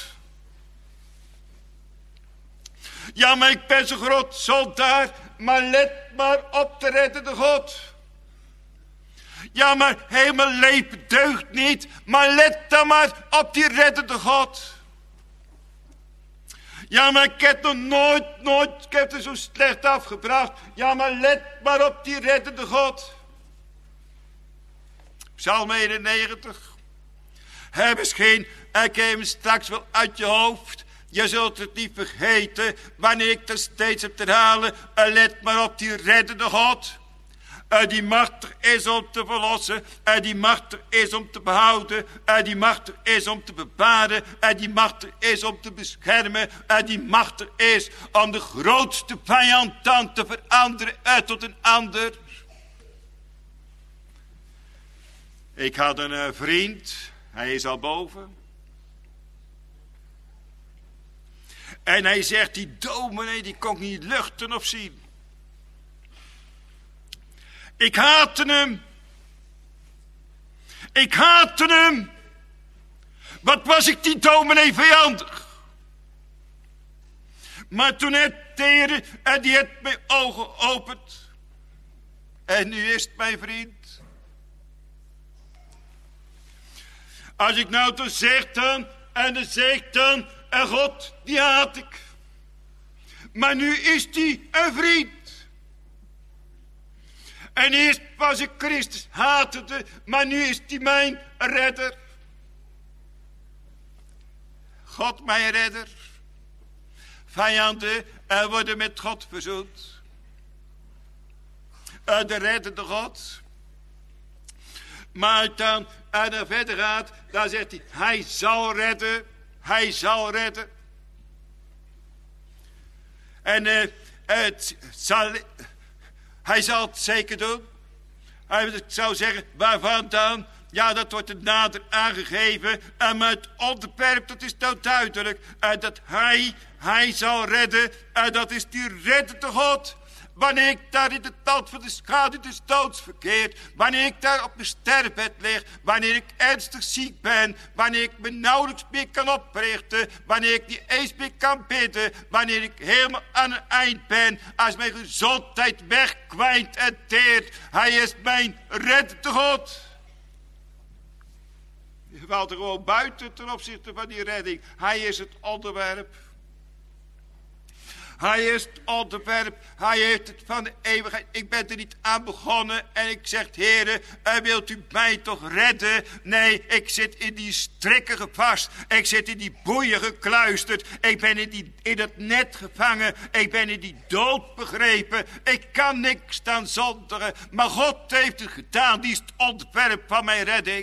Ja, maar ik ben zo'n groot soldaat. Maar let maar op de reddende God. Ja, maar helemaal leven deugt niet. Maar let dan maar op die reddende God. Ja, maar ik heb nog nooit, ik heb er zo slecht afgebracht. Ja, maar let maar op die reddende God. Psalm 91. Misschien, ik heb hem straks wel uit je hoofd. Je zult het niet vergeten, wanneer ik er steeds heb te herhalen. Let maar op die reddende God. Die machtig is om te verlossen. Die machtig is om te behouden. Die machtig is om te bewaren. Die machtig is om te beschermen. Die machtig is om de grootste vijand dan te veranderen tot een ander. Ik had een vriend. Hij is al boven. En hij zegt, die dominee, die kon ik niet luchten of zien. Ik haatte hem. Ik haatte hem. Wat was ik die dominee vijandig. Maar toen het Heer, en die heeft mijn ogen geopend. En nu is het mijn vriend. Als ik nou dan zeg dan, en dan zeg ik dan, en God, die haat ik. Maar nu is die een vriend. En eerst was ik Christus hatende, maar nu is die mijn redder. God mijn redder. Vijanden worden met God verzoend. De reddende God. Maar dan verder gaat, dan zegt hij zal redden. Hij zal redden. En hij zal het zeker doen. Ik zou zeggen, waarvan dan? Ja, dat wordt het nader aangegeven. Maar het onderwerp, dat is nou duidelijk. Dat hij zal redden. Dat is die reddende God. Wanneer ik daar in de tand van de schaduw des doods verkeer. Wanneer ik daar op mijn sterfbed lig. Wanneer ik ernstig ziek ben. Wanneer ik me nauwelijks meer kan oprichten. Wanneer ik niet eens meer kan bidden. Wanneer ik helemaal aan het eind ben. Als mijn gezondheid wegkwijnt en teert. Hij is mijn reddende God. Je valt er gewoon buiten ten opzichte van die redding. Hij is het onderwerp. Hij is het onderwerp. Hij heeft het van de eeuwigheid. Ik ben er niet aan begonnen. En ik zeg, Heere, wilt u mij toch redden? Nee, ik zit in die strikken vast. Ik zit in die boeien gekluisterd. Ik ben in het net gevangen. Ik ben in die dood begrepen. Ik kan niks dan zondigen. Maar God heeft het gedaan. Die is het onderwerp van mijn redding.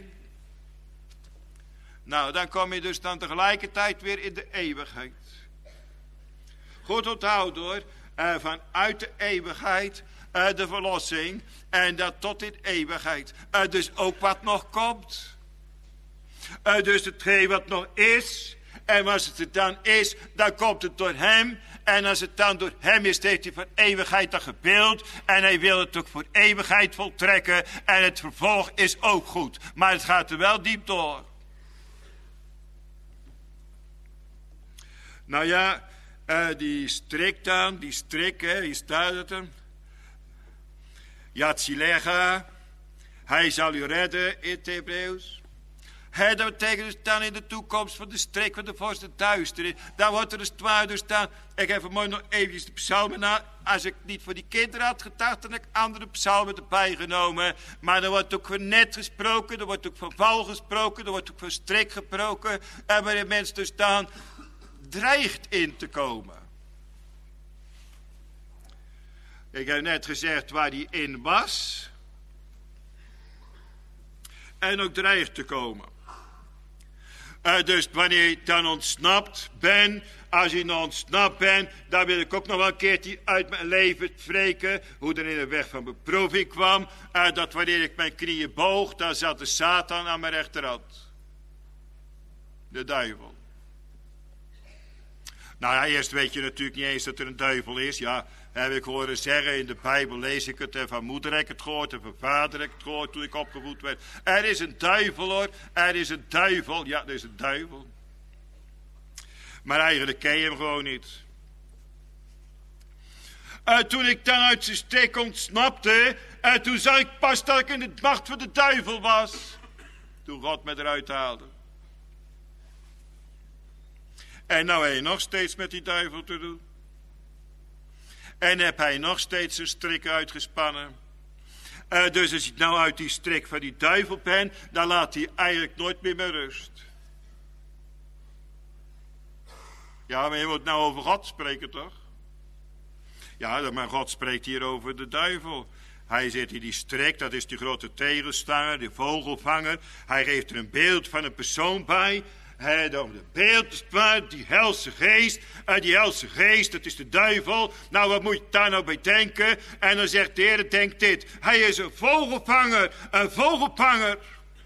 Nou, dan kom je dus dan tegelijkertijd weer in de eeuwigheid. Goed onthouden hoor, vanuit de eeuwigheid de verlossing en dat tot in eeuwigheid. Dus ook wat nog komt. Dus hetgeen wat nog is en als het er dan is, dan komt het door hem. En als het dan door hem is, heeft hij van eeuwigheid dat gebeeld. En hij wil het ook voor eeuwigheid voltrekken. En het vervolg is ook goed. Maar het gaat er wel diep door. Nou ja, die strik dan, die strik, hier staat het hem. Yatzilega, hij zal u redden in het Hebreeuws. Dat betekent dus dan in de toekomst van de strik van de vorst de duisternis. Dan wordt er dus twaar dus staan. Ik heb vanmorgen nog eventjes de psalmen na. Als ik niet voor die kinderen had gedacht, dan heb ik andere psalmen erbij genomen. Maar er wordt ook van net gesproken, er wordt ook van val gesproken, er wordt ook van strik gesproken. En waarin mensen dus dan dreigt in te komen. Ik heb net gezegd waar hij in was. En ook dreigt te komen. Dus wanneer je dan ontsnapt bent, als je dan ontsnapt bent, dan wil ik ook nog wel een keertje uit mijn leven spreken, hoe er in de weg van beproeving kwam, dat wanneer ik mijn knieën boog, dan zat de Satan aan mijn rechterhand. De duivel. Nou ja, eerst weet je natuurlijk niet eens dat er een duivel is. Ja, heb ik horen zeggen, in de Bijbel lees ik het. En van moeder heb ik het gehoord, en van vader heb ik het gehoord toen ik opgevoed werd. Er is een duivel hoor, er is een duivel. Ja, er is een duivel. Maar eigenlijk ken je hem gewoon niet. Toen ik dan uit zijn steek ontsnapte, toen zag ik pas dat ik in de macht van de duivel was. Toen God me eruit haalde. En nou heb je nog steeds met die duivel te doen. En heb hij nog steeds een strik uitgespannen. Dus als ik nou uit die strik van die duivel ben, dan laat hij eigenlijk nooit meer met rust. Ja, maar je moet nou over God spreken toch? Ja, maar God spreekt hier over de duivel. Hij zit in die strik, dat is die grote tegelstanger, die vogelvanger. Hij geeft er een beeld van een persoon bij. De beeld van die helse geest. Die helse geest, dat is de duivel. Nou, wat moet je daar nou bij denken? En dan zegt de Heer, denk dit. Hij is een vogelvanger, een vogelvanger.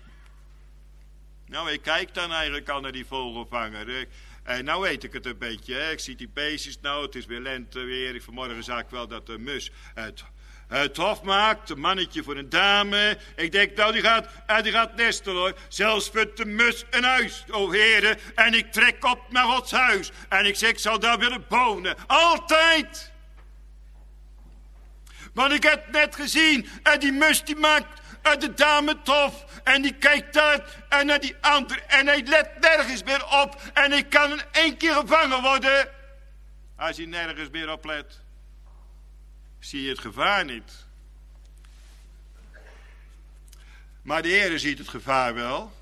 Nou, ik kijk dan eigenlijk al naar die vogelvanger. En nou weet ik het een beetje. Hè. Ik zie die beestjes nou, het is weer lente weer. Vanmorgen zag ik wel dat de mus het hof maakt, een mannetje voor een dame. Ik denk, nou, die gaat nestelen, hoor. Zelfs vindt de mus een huis, o heren. En ik trek op naar Gods huis. En ik zeg, ik zal daar willen wonen. Altijd. Want ik heb net gezien, en die mus die maakt de dame tof. En die kijkt daar en naar die ander. En hij let nergens meer op. En ik kan in 1 keer gevangen worden. Als hij nergens meer op let. Zie je het gevaar niet. Maar de Heer ziet het gevaar wel.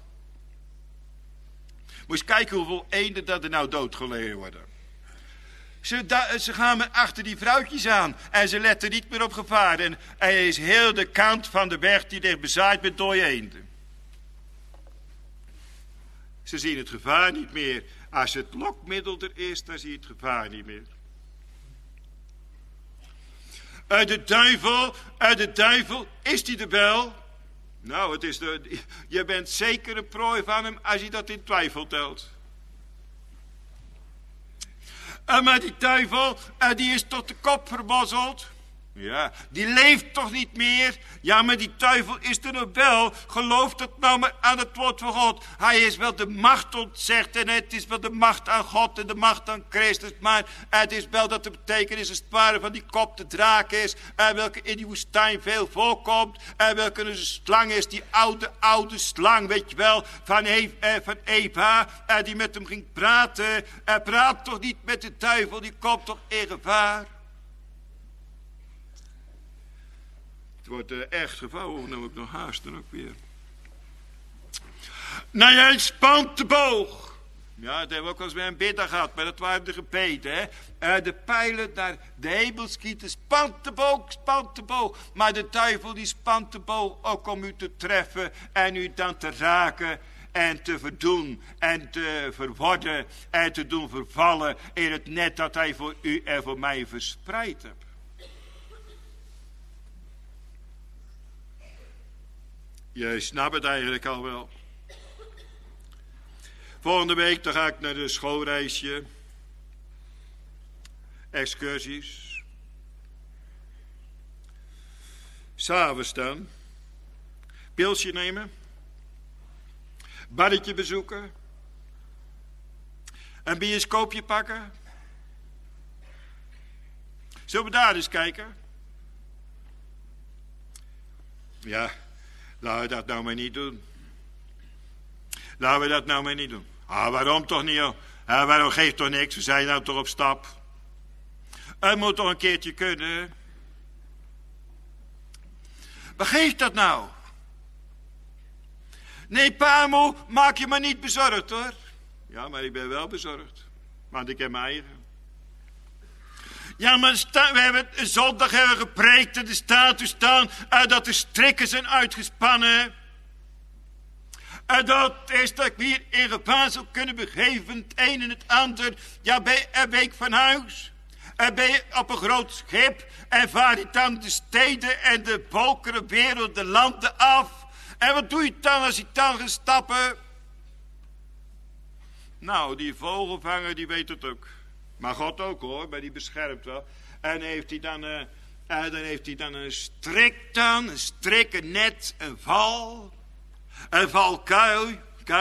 Moet eens kijken hoeveel eenden dat er nou doodgeleden worden. Ze gaan maar achter die vrouwtjes aan. En ze letten niet meer op gevaar. En hij is heel de kant van de weg die dicht bezaaid met dode eenden. Ze zien het gevaar niet meer. Als het lokmiddel er is, dan zie je het gevaar niet meer. De duivel, is die er wel? Nou, je bent zeker een prooi van hem als je dat in twijfel telt. Maar die duivel, die is tot de kop verbozzeld. Ja, die leeft toch niet meer? Ja, maar die duivel is er nog wel. Geloof dat nou maar aan het woord van God. Hij is wel de macht ontzegd en het is wel de macht aan God en de macht aan Christus. Maar het is wel dat de betekenis als het ware van die kop de draak is. En welke in die woestijn veel voorkomt. En welke een slang is, die oude slang, weet je wel. Van Eva, die met hem ging praten. Hij praat toch niet met de duivel, die komt toch in gevaar. Het wordt echt gevouwen, nou ik nog haast dan ook weer. Nou, jij spant de boog. Ja, dat hebben we ook al eens bij een bidden gehad, maar dat waren de gebeden, hè. De pijlen naar de hemel schieten, spant de boog. Maar de duivel die spant de boog ook om u te treffen en u dan te raken en te verdoen en te verworden en te doen vervallen in het net dat hij voor u en voor mij verspreid hebt. Je snapt het eigenlijk al wel. Volgende week dan ga ik naar de schoolreisje. Excursies. 'S'avonds dan. Pilsje nemen. Barretje bezoeken. Een bioscoopje pakken. Zullen we daar eens kijken? Ja. Laten we dat nou maar niet doen. Waarom toch niet, joh? Waarom geeft toch niks? We zijn nou toch op stap. Het moet toch een keertje kunnen. Wat geeft dat nou? Nee, Pamo, maak je maar niet bezorgd, hoor. Ja, maar ik ben wel bezorgd. Want ik heb mijn eigen. Ja, maar we hebben zondag gepreekt en er staat staan dat de strikken zijn uitgespannen. En dat is dat ik me hier in gevaar zou kunnen begeven, het een en het ander. Ja, ben ik van huis. En ben je op een groot schip en vaar je dan de steden en de volkeren wereld, de landen af. En wat doe je dan als je dan gaat stappen? Nou, die vogelvanger die weet het ook. Maar God ook, hoor, maar die beschermt wel. En heeft hij dan, een strik dan, een strik, een net, een valkuil.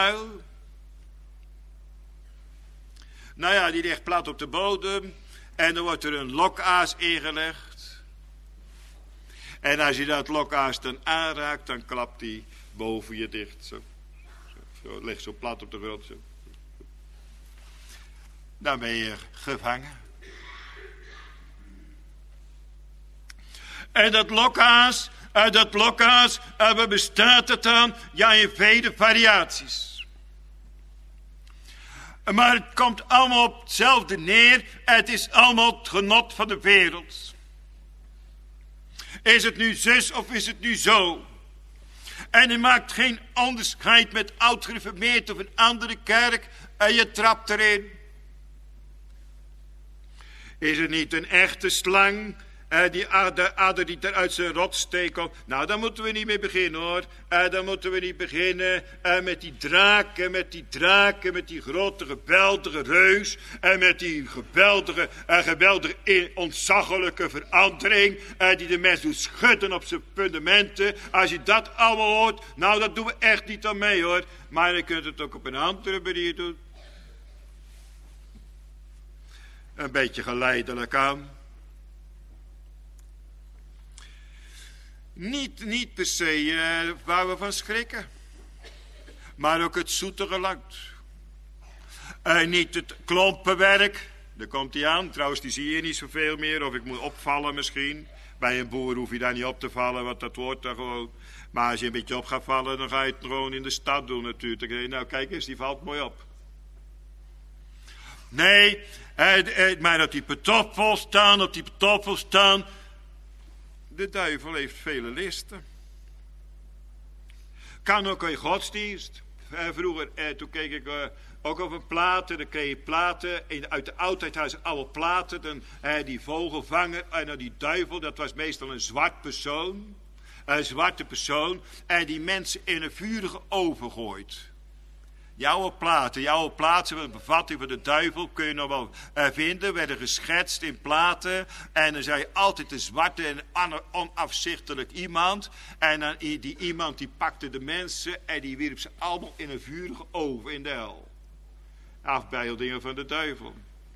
Nou ja, die ligt plat op de bodem. En dan wordt er een lokaas ingelegd. En als je dat lokaas dan aanraakt, dan klapt die boven je dicht. Zo ligt zo plat op de grond. Zo. Dan ben je gevangen. En dat lokaas, wat bestaat het dan? Ja, in vele variaties. Maar het komt allemaal op hetzelfde neer. Het is allemaal het genot van de wereld. Is het nu zus of is het nu zo? En hij maakt geen onderscheid met oud-gereformeerd of een andere kerk. En je trapt erin. Is het niet een echte slang? Die adder die er uit zijn rotsteek komt. Nou, daar moeten we niet mee beginnen hoor. Dan moeten we niet beginnen met die draken, met die grote geweldige reus. En met die geweldige ontzaglijke verandering. Die de mens doet schudden op zijn fundamenten. Als je dat allemaal hoort, nou dat doen we echt niet aan mee hoor. Maar je kunt het ook op een andere manier doen. Een beetje geleidelijk aan. Niet per se waar we van schrikken. Maar ook het zoete geluid. Niet het klompenwerk. Daar komt hij aan. Trouwens, die zie je niet zoveel meer. Of ik moet opvallen misschien. Bij een boer hoef je daar niet op te vallen. Want dat hoort dan gewoon. Maar als je een beetje op gaat vallen. Dan ga je het gewoon in de stad doen natuurlijk. Nou kijk eens, die valt mooi op. Nee, maar op die pantoffel staan. De duivel heeft vele listen. Kan ook in godsdienst. Vroeger, toen keek ik ook over platen. Dan kreeg je platen. Uit de oudheid hadden ze alle platen. Dan, die vogelvanger en die duivel. Dat was meestal een zwart persoon. Een zwarte persoon. En die mensen in een vurige oven gooit. Jouw plaatsen, de bevatting van de duivel kun je nog wel vinden, werden geschetst in platen. En dan zei je altijd een zwarte en onafzichtelijk iemand. En dan die iemand die pakte de mensen en die wierp ze allemaal in een vurige oven in de hel. Afbeeldingen van de duivel.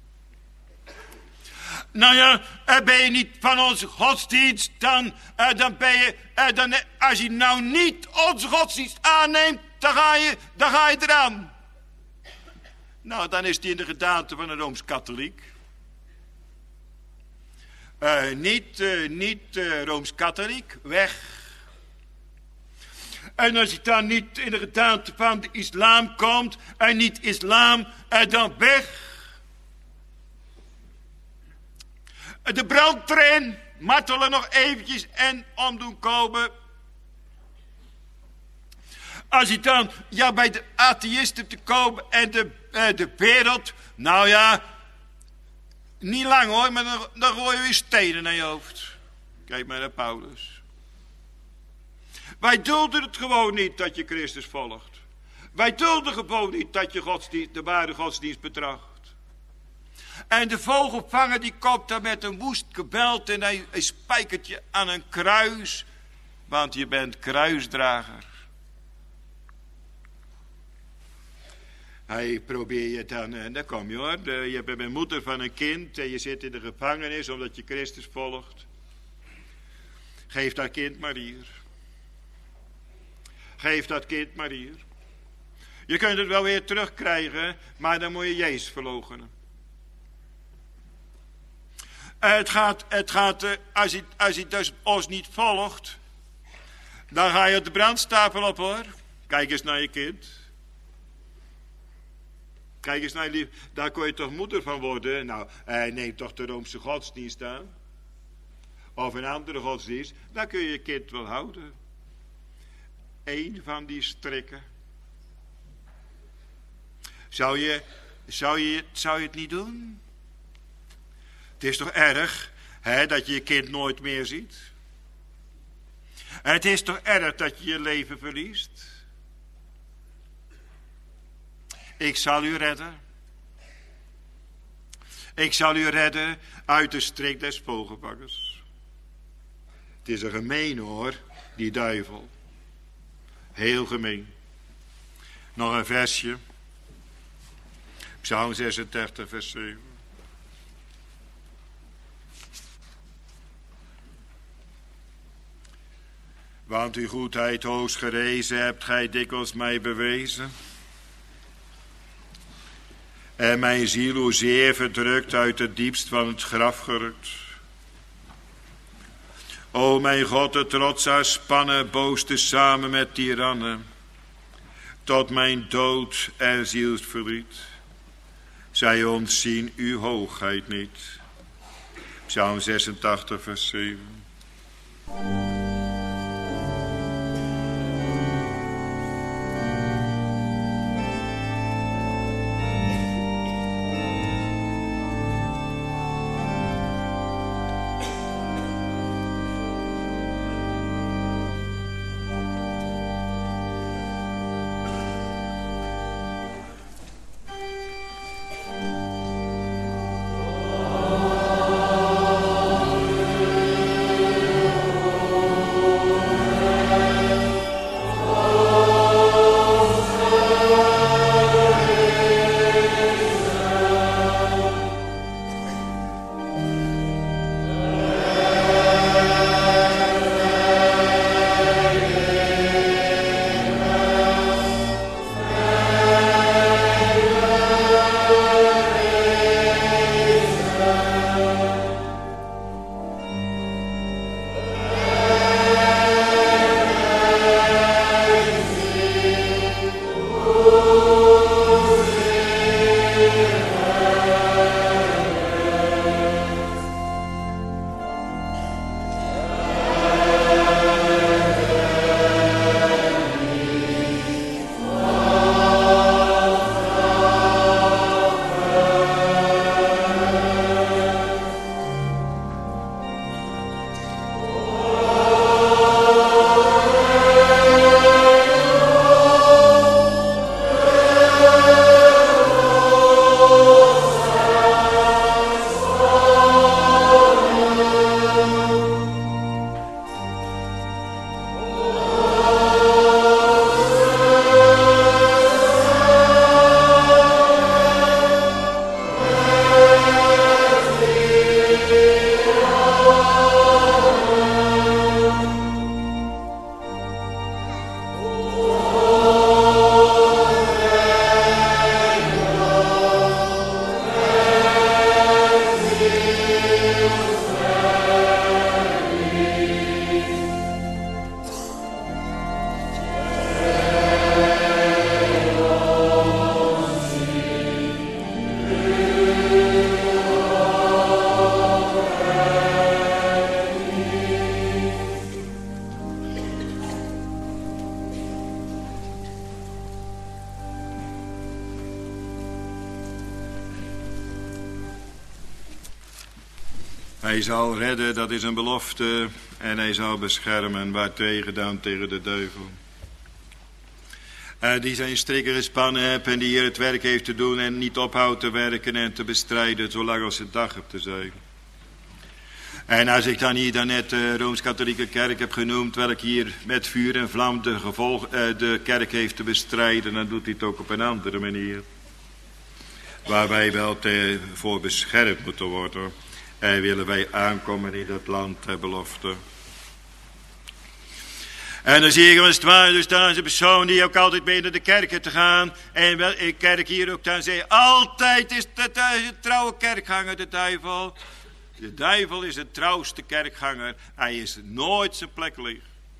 Nou ja, ben je niet van onze godsdienst, dan ben je, als je nou niet onze godsdienst aanneemt, dan ga je eraan. Nou, dan is die in de gedaante van een Rooms-Katholiek. Niet Rooms-Katholiek, weg. En als hij dan niet in de gedaante van de islam komt, en niet islam, dan weg. De brand erin, martelen nog eventjes en omdoen komen. Als je dan bij de atheïsten te komen en de wereld, nou ja, niet lang hoor, maar dan gooi je weer stenen naar je hoofd. Kijk maar naar Paulus. Wij dulden het gewoon niet dat je Christus volgt. Wij dulden gewoon niet dat je de ware godsdienst betracht. En de vogelvanger die komt dan met een woest gebeld en hij spijkert je aan een kruis, want je bent kruisdrager. Hij probeert je dan, en daar kom je hoor, je bent een moeder van een kind en je zit in de gevangenis omdat je Christus volgt. Geef dat kind maar hier. Geef dat kind maar hier. Je kunt het wel weer terugkrijgen, maar dan moet je Jezus verloochenen. Het gaat als hij dus ons niet volgt, dan ga je op de brandstapel op hoor. Kijk eens naar je kind. Kijk eens naar je lief. Daar kon je toch moeder van worden. Nou, neem toch de Roomse godsdienst aan. Of een andere godsdienst. Dan kun je je kind wel houden. Eén van die strikken. Zou je het niet doen? Het is toch erg dat je je kind nooit meer ziet? En het is toch erg dat je je leven verliest? Ik zal u redden. Ik zal u redden uit de strik des vogelvangers. Het is een gemeen hoor, die duivel. Heel gemeen. Nog een versje. Psalm 36 vers 7. Want uw goedheid hoogst gerezen hebt gij dikwijls mij bewezen. En mijn ziel hoezeer verdrukt uit het diepst van het graf gerukt. O mijn God, de trots haar spannen boosde samen met tirannen. Tot mijn dood en zielsverdriet. Zij ontzien uw hoogheid niet. Psalm 86 vers 7. Hij zal redden, dat is een belofte. En hij zal beschermen, waartegen dan? Tegen de duivel. Die zijn strikken gespannen heeft en die hier het werk heeft te doen en niet ophoudt te werken en te bestrijden, zolang als het dag hebt te zijn. En als ik dan hier net de Rooms-Katholieke Kerk heb genoemd, welk hier met vuur en vlam de kerk heeft te bestrijden, dan doet hij het ook op een andere manier. Waar wij wel voor beschermd moeten worden. En willen wij aankomen in dat land ter belofte. En dan zie je als het ware, dus daar is een persoon die ook altijd mee naar de kerk te gaan. En wel, in kerk hier ook dan zei, altijd is de trouwe kerkganger de duivel. De duivel is de trouwste kerkganger. Hij is nooit zijn plek leeg.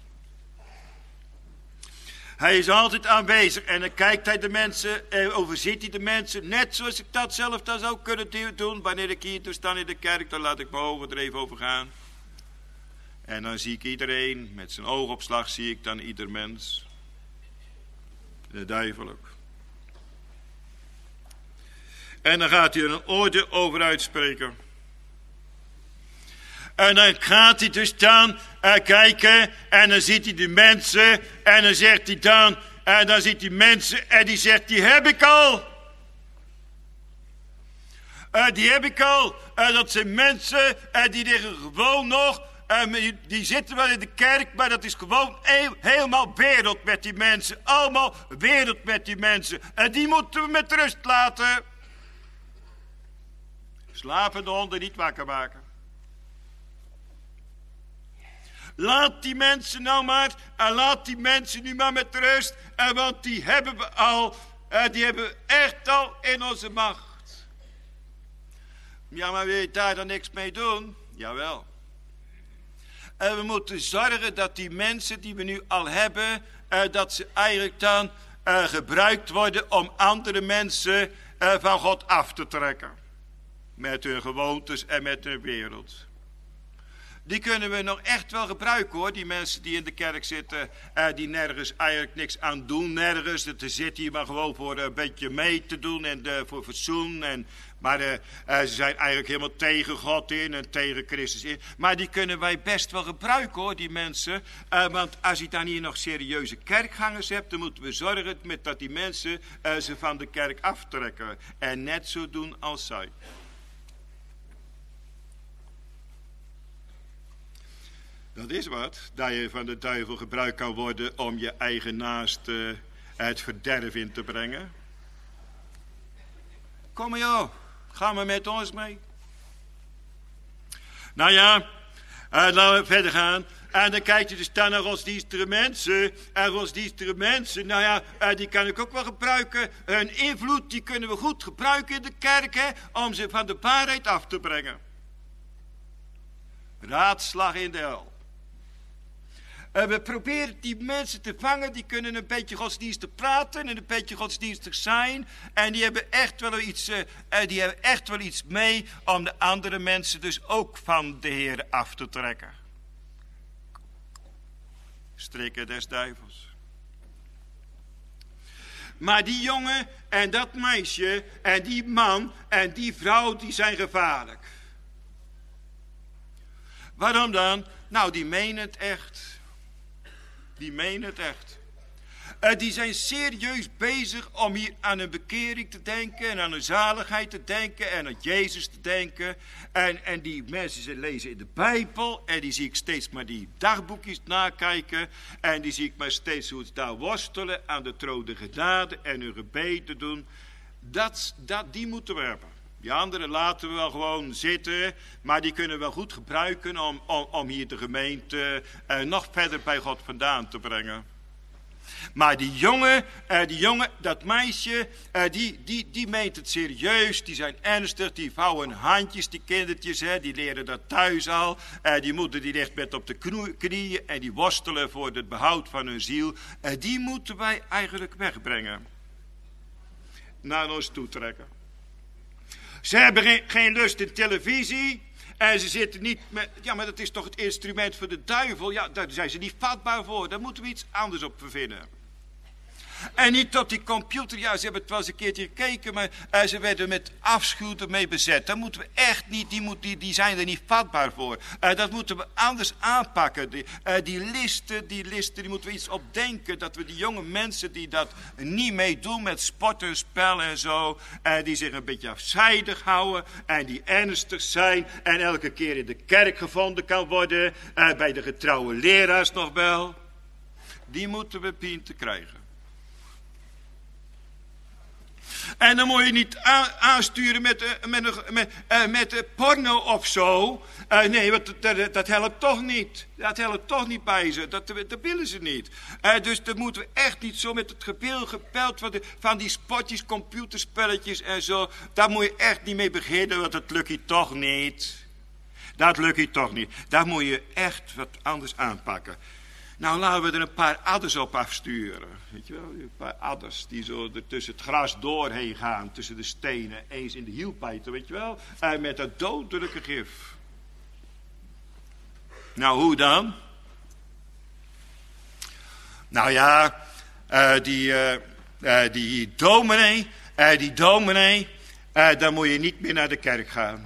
Hij is altijd aanwezig en dan kijkt hij de mensen, overziet hij de mensen, net zoals ik dat zelf dan zou kunnen doen. Wanneer ik hier sta in de kerk, dan laat ik mijn ogen er even over gaan. En dan zie ik iedereen, met zijn oogopslag zie ik dan ieder mens. De duivel ook. En dan gaat hij er een oordeel over uitspreken. En dan gaat hij dus dan kijken en dan ziet hij die mensen en dan zegt hij dan, en dan ziet hij mensen en die zegt, die heb ik al. Die heb ik al. Dat zijn mensen die liggen gewoon nog, die zitten wel in de kerk, maar dat is gewoon helemaal wereld met die mensen. Allemaal wereld met die mensen. En die moeten we met rust laten. Slapende honden niet wakker maken. Laat die mensen nou maar, en laat die mensen nu maar met rust, want die hebben we al, die hebben we echt al in onze macht. Ja, maar wil je daar dan niks mee doen? Jawel. En we moeten zorgen dat die mensen die we nu al hebben, dat ze eigenlijk dan gebruikt worden om andere mensen van God af te trekken. Met hun gewoontes en met hun wereld. Die kunnen we nog echt wel gebruiken hoor. Die mensen die in de kerk zitten. Die nergens eigenlijk niks aan doen. Nergens. Te zitten hier maar gewoon voor een beetje mee te doen. En voor fatsoen. Maar ze zijn eigenlijk helemaal tegen God in. En tegen Christus in. Maar die kunnen wij best wel gebruiken hoor. Die mensen. Want als je dan hier nog serieuze kerkgangers hebt. Dan moeten we zorgen dat die mensen ze van de kerk aftrekken. En net zo doen als zij. Dat is wat, dat je van de duivel gebruikt kan worden om je eigen naaste het verderf in te brengen. Kom maar joh, ga maar met ons mee. Nou ja, laten we verder gaan. En dan kijk je dus dan naar godsdienstige mensen. En godsdienstige mensen, nou ja, die kan ik ook wel gebruiken. Hun invloed, die kunnen we goed gebruiken in de kerk, hè, om ze van de waarheid af te brengen. Raadslag in de hel. We proberen die mensen te vangen, die kunnen een beetje godsdienstig praten en een beetje godsdienstig zijn. En die hebben echt wel iets mee om de andere mensen dus ook van de Heer af te trekken. Strikken des duivels. Maar die jongen en dat meisje en die man en die vrouw, die zijn gevaarlijk. Waarom dan? Nou, die menen het echt. Die menen het echt. Die zijn serieus bezig om hier aan een bekering te denken en aan een zaligheid te denken en aan Jezus te denken. En die mensen, ze lezen in de Bijbel en die zie ik steeds maar die dagboekjes nakijken. En die zie ik maar steeds hoe ze daar worstelen aan de troon der genade en hun gebeden doen. Die moeten we hebben. Die anderen laten we wel gewoon zitten, maar die kunnen we wel goed gebruiken om hier de gemeente nog verder bij God vandaan te brengen. Maar die jongen, dat meisje, die meent het serieus, die zijn ernstig, die vouwen handjes, die kindertjes, hè, die leren dat thuis al. Die moeder die ligt met op de knieën en die worstelen voor het behoud van hun ziel. Die moeten wij eigenlijk wegbrengen. Naar ons toe trekken. Ze hebben geen lust in televisie. En ze zitten niet met... Ja, maar dat is toch het instrument voor de duivel. Ja, daar zijn ze niet vatbaar voor. Daar moeten we iets anders op verzinnen. En niet op die computer. Ja, ze hebben het wel eens een keertje gekeken. Maar ze werden met afschuw ermee bezet. Dat moeten we echt niet. Die zijn er niet vatbaar voor. Dat moeten we anders aanpakken. Die listen, die moeten we iets op denken. Dat we die jonge mensen die dat niet meedoen met sport en spel en zo. Die zich een beetje afzijdig houden. En die ernstig zijn. En elke keer in de kerk gevonden kan worden. Bij de getrouwe leraars nog wel. Die moeten we zien te krijgen. En dan moet je niet aansturen met porno of zo. Nee, want dat helpt toch niet. Dat helpt toch niet bij ze. Dat willen ze niet. Dus dat moeten we echt niet zo met het gepeld van die spotjes, computerspelletjes en zo. Daar moet je echt niet mee beginnen, want dat lukt je toch niet. Dat lukt je toch niet. Daar moet je echt wat anders aanpakken. Nou, laten we er een paar adders op afsturen. Weet je wel, een paar adders die zo tussen het gras doorheen gaan, tussen de stenen, eens in de hiel bijten, weet je wel. Met dat dodelijke gif. Nou, hoe dan? Nou ja, die dominee, dan moet je niet meer naar de kerk gaan.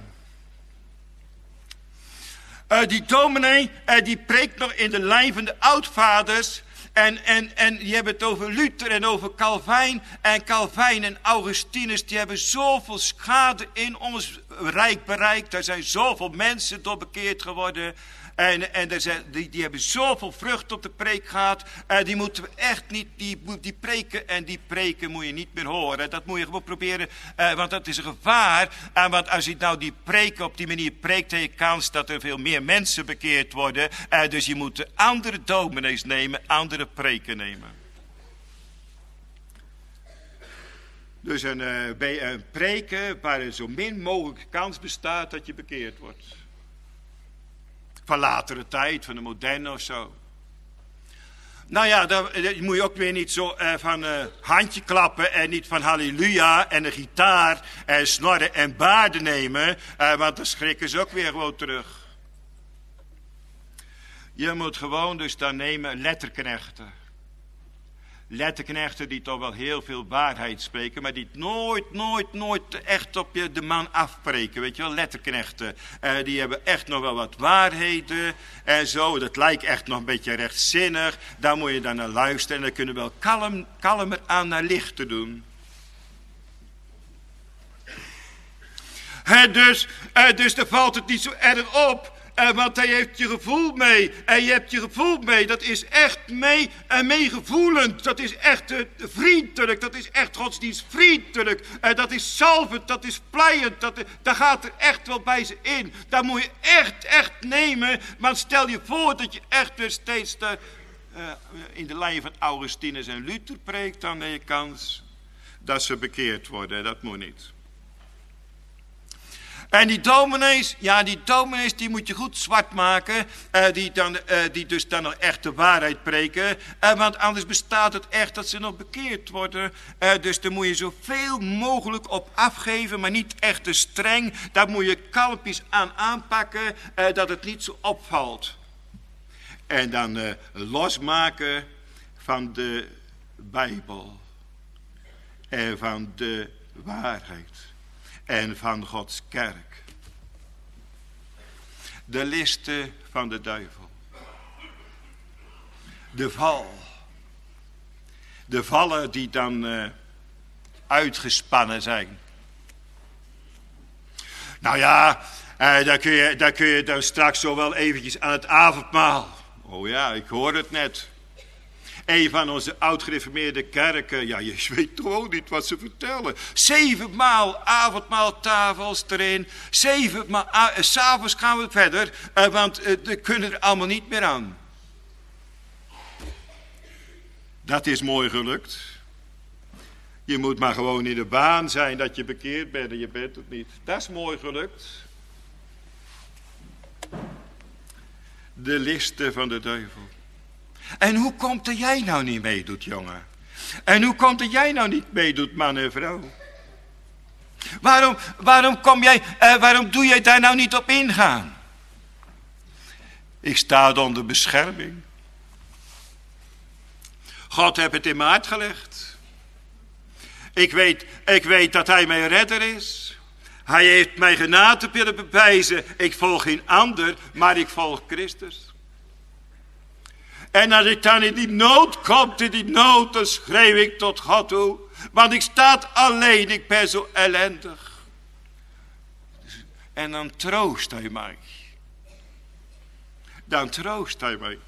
Die dominee, die preekt nog in de lijn van de oudvaders. En die hebben het over Luther en over Calvijn. En Calvijn en Augustinus, die hebben zoveel schade in ons rijk bereikt. Er zijn zoveel mensen door bekeerd geworden. En die hebben zoveel vrucht op de preek gehad. Die moeten we echt niet, die preken en die preken moet je niet meer horen. Dat moet je gewoon proberen, want dat is een gevaar. Want als je nou die preken op die manier preekt, heb je kans dat er veel meer mensen bekeerd worden. Dus je moet andere dominees nemen, andere preken nemen. Dus een preken waar er zo min mogelijk kans bestaat dat je bekeerd wordt. Van latere tijd, van de moderne of zo. Nou ja, daar moet je ook weer niet zo van handje klappen en niet van halleluja en een gitaar en snorren en baarden nemen. Want dan schrikken ze ook weer gewoon terug. Je moet gewoon dus dan nemen letterknechten. Letterknechten die toch wel heel veel waarheid spreken, maar die nooit echt op je de man afbreken. Weet je wel, letterknechten. Die hebben echt nog wel wat waarheden en zo. Dat lijkt echt nog een beetje rechtzinnig. Daar moet je dan naar luisteren en dan kunnen we wel kalmer aan naar licht te doen. Dus daar valt het niet zo erg op. Want hij heeft je gevoel mee. En je hebt je gevoel mee. Dat is echt meegevoelend. Dat is echt vriendelijk. Dat is echt godsdienstvriendelijk. Dat is salvend. Dat is pleiend. Dat gaat er echt wel bij ze in. Dat moet je echt nemen. Want stel je voor dat je echt weer steeds in de lijn van Augustinus en Luther preekt. Dan heb je kans dat ze bekeerd worden. Dat moet niet. En die dominees die moet je goed zwart maken, die dus dan nog echt de waarheid preken. Want anders bestaat het echt dat ze nog bekeerd worden. Dus daar moet je zoveel mogelijk op afgeven, maar niet echt te streng. Daar moet je kalmpjes aan aanpakken, dat het niet zo opvalt. En dan losmaken van de Bijbel. En van de waarheid. En van Gods kerk. De listen van de duivel. De val. De vallen die dan uitgespannen zijn. Nou ja, daar kun je dan straks zo wel eventjes aan het avondmaal. Oh ja, ik hoor het net. Een van onze oud-gereformeerde kerken, ja, je weet gewoon niet wat ze vertellen. 7 maal avondmaaltafels erin. 7 maal, 's avonds gaan we verder, want we kunnen er allemaal niet meer aan. Dat is mooi gelukt. Je moet maar gewoon in de baan zijn dat je bekeerd bent en je bent het niet. Dat is mooi gelukt. De listen van de duivel. En hoe komt dat jij nou niet meedoet, jongen? En hoe komt dat jij nou niet meedoet, man en vrouw? Waarom doe jij daar nou niet op ingaan? Ik sta onder bescherming. God heeft het in mijn hart gelegd. Ik weet dat hij mijn redder is. Hij heeft mij genade willen bewijzen. Ik volg geen ander, maar ik volg Christus. En als ik dan in die nood kom, dan schreeuw ik tot God toe. Want ik sta alleen, ik ben zo ellendig. En dan troost hij mij. Dan troost hij mij.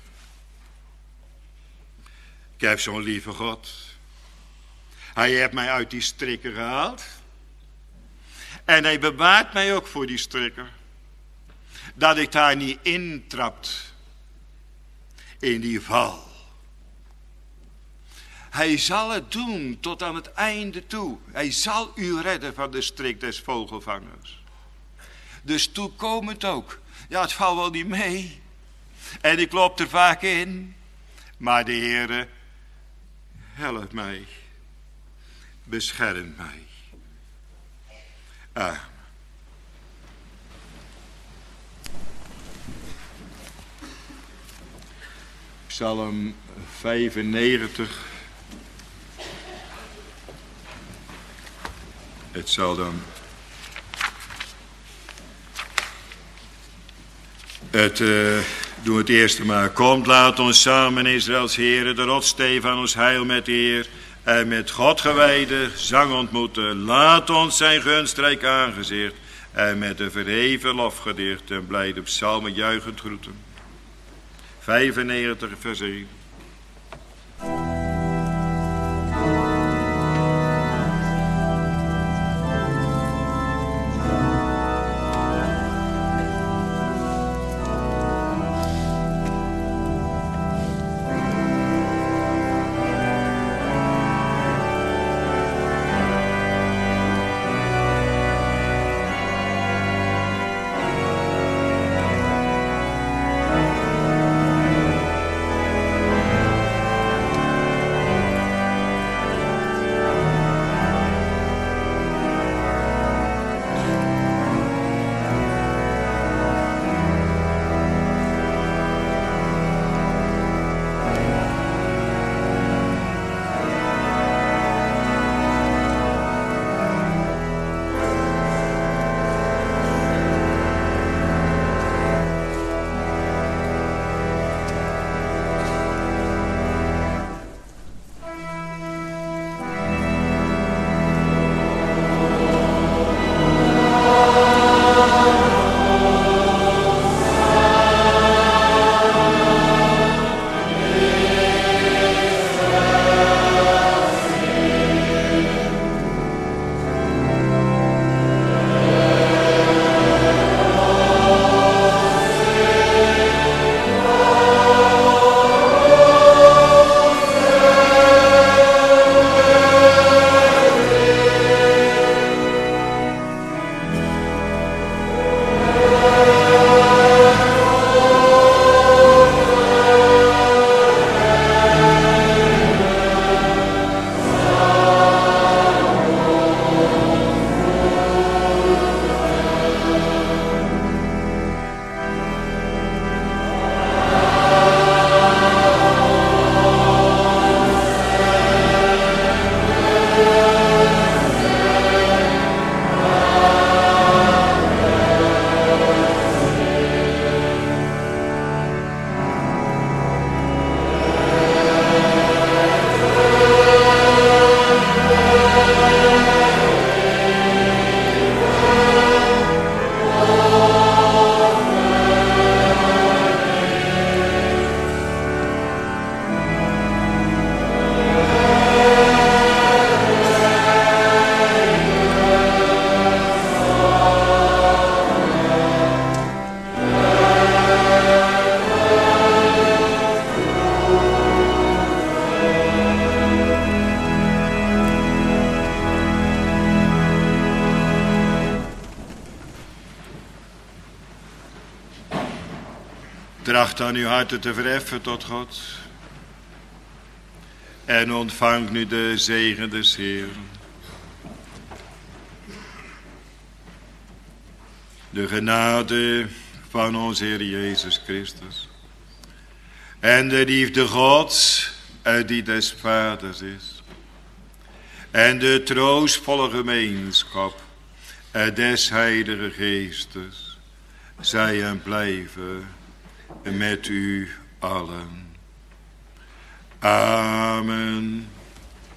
Ik heb zo'n lieve God. Hij heeft mij uit die strikken gehaald. En hij bewaart mij ook voor die strikken. Dat ik daar niet intrapt. In die val. Hij zal het doen tot aan het einde toe. Hij zal u redden van de strik des vogelvangers. Dus toekomend ook. Ja, het valt wel niet mee. En ik loop er vaak in. Maar de Heere helpt mij. Beschermt mij. Amen. Psalm 95. Het zal dan doen het eerste maar. Komt, laat ons samen, Israëls Heere, de rotstee van ons heil met eer en met God gewijde zang ontmoeten. Laat ons zijn gunstrijk aangezicht en met een verheven lofgedicht en blijde psalmen juichend groeten. 95 vers 1. tracht dan uw harten te verheffen tot God. En ontvang nu de zegen des Heeren. De genade van onze Heer Jezus Christus. En de liefde Gods, die des Vaders is. En de troostvolle gemeenschap des Heilige Geestes. Zij en blijven met u allen. Amen.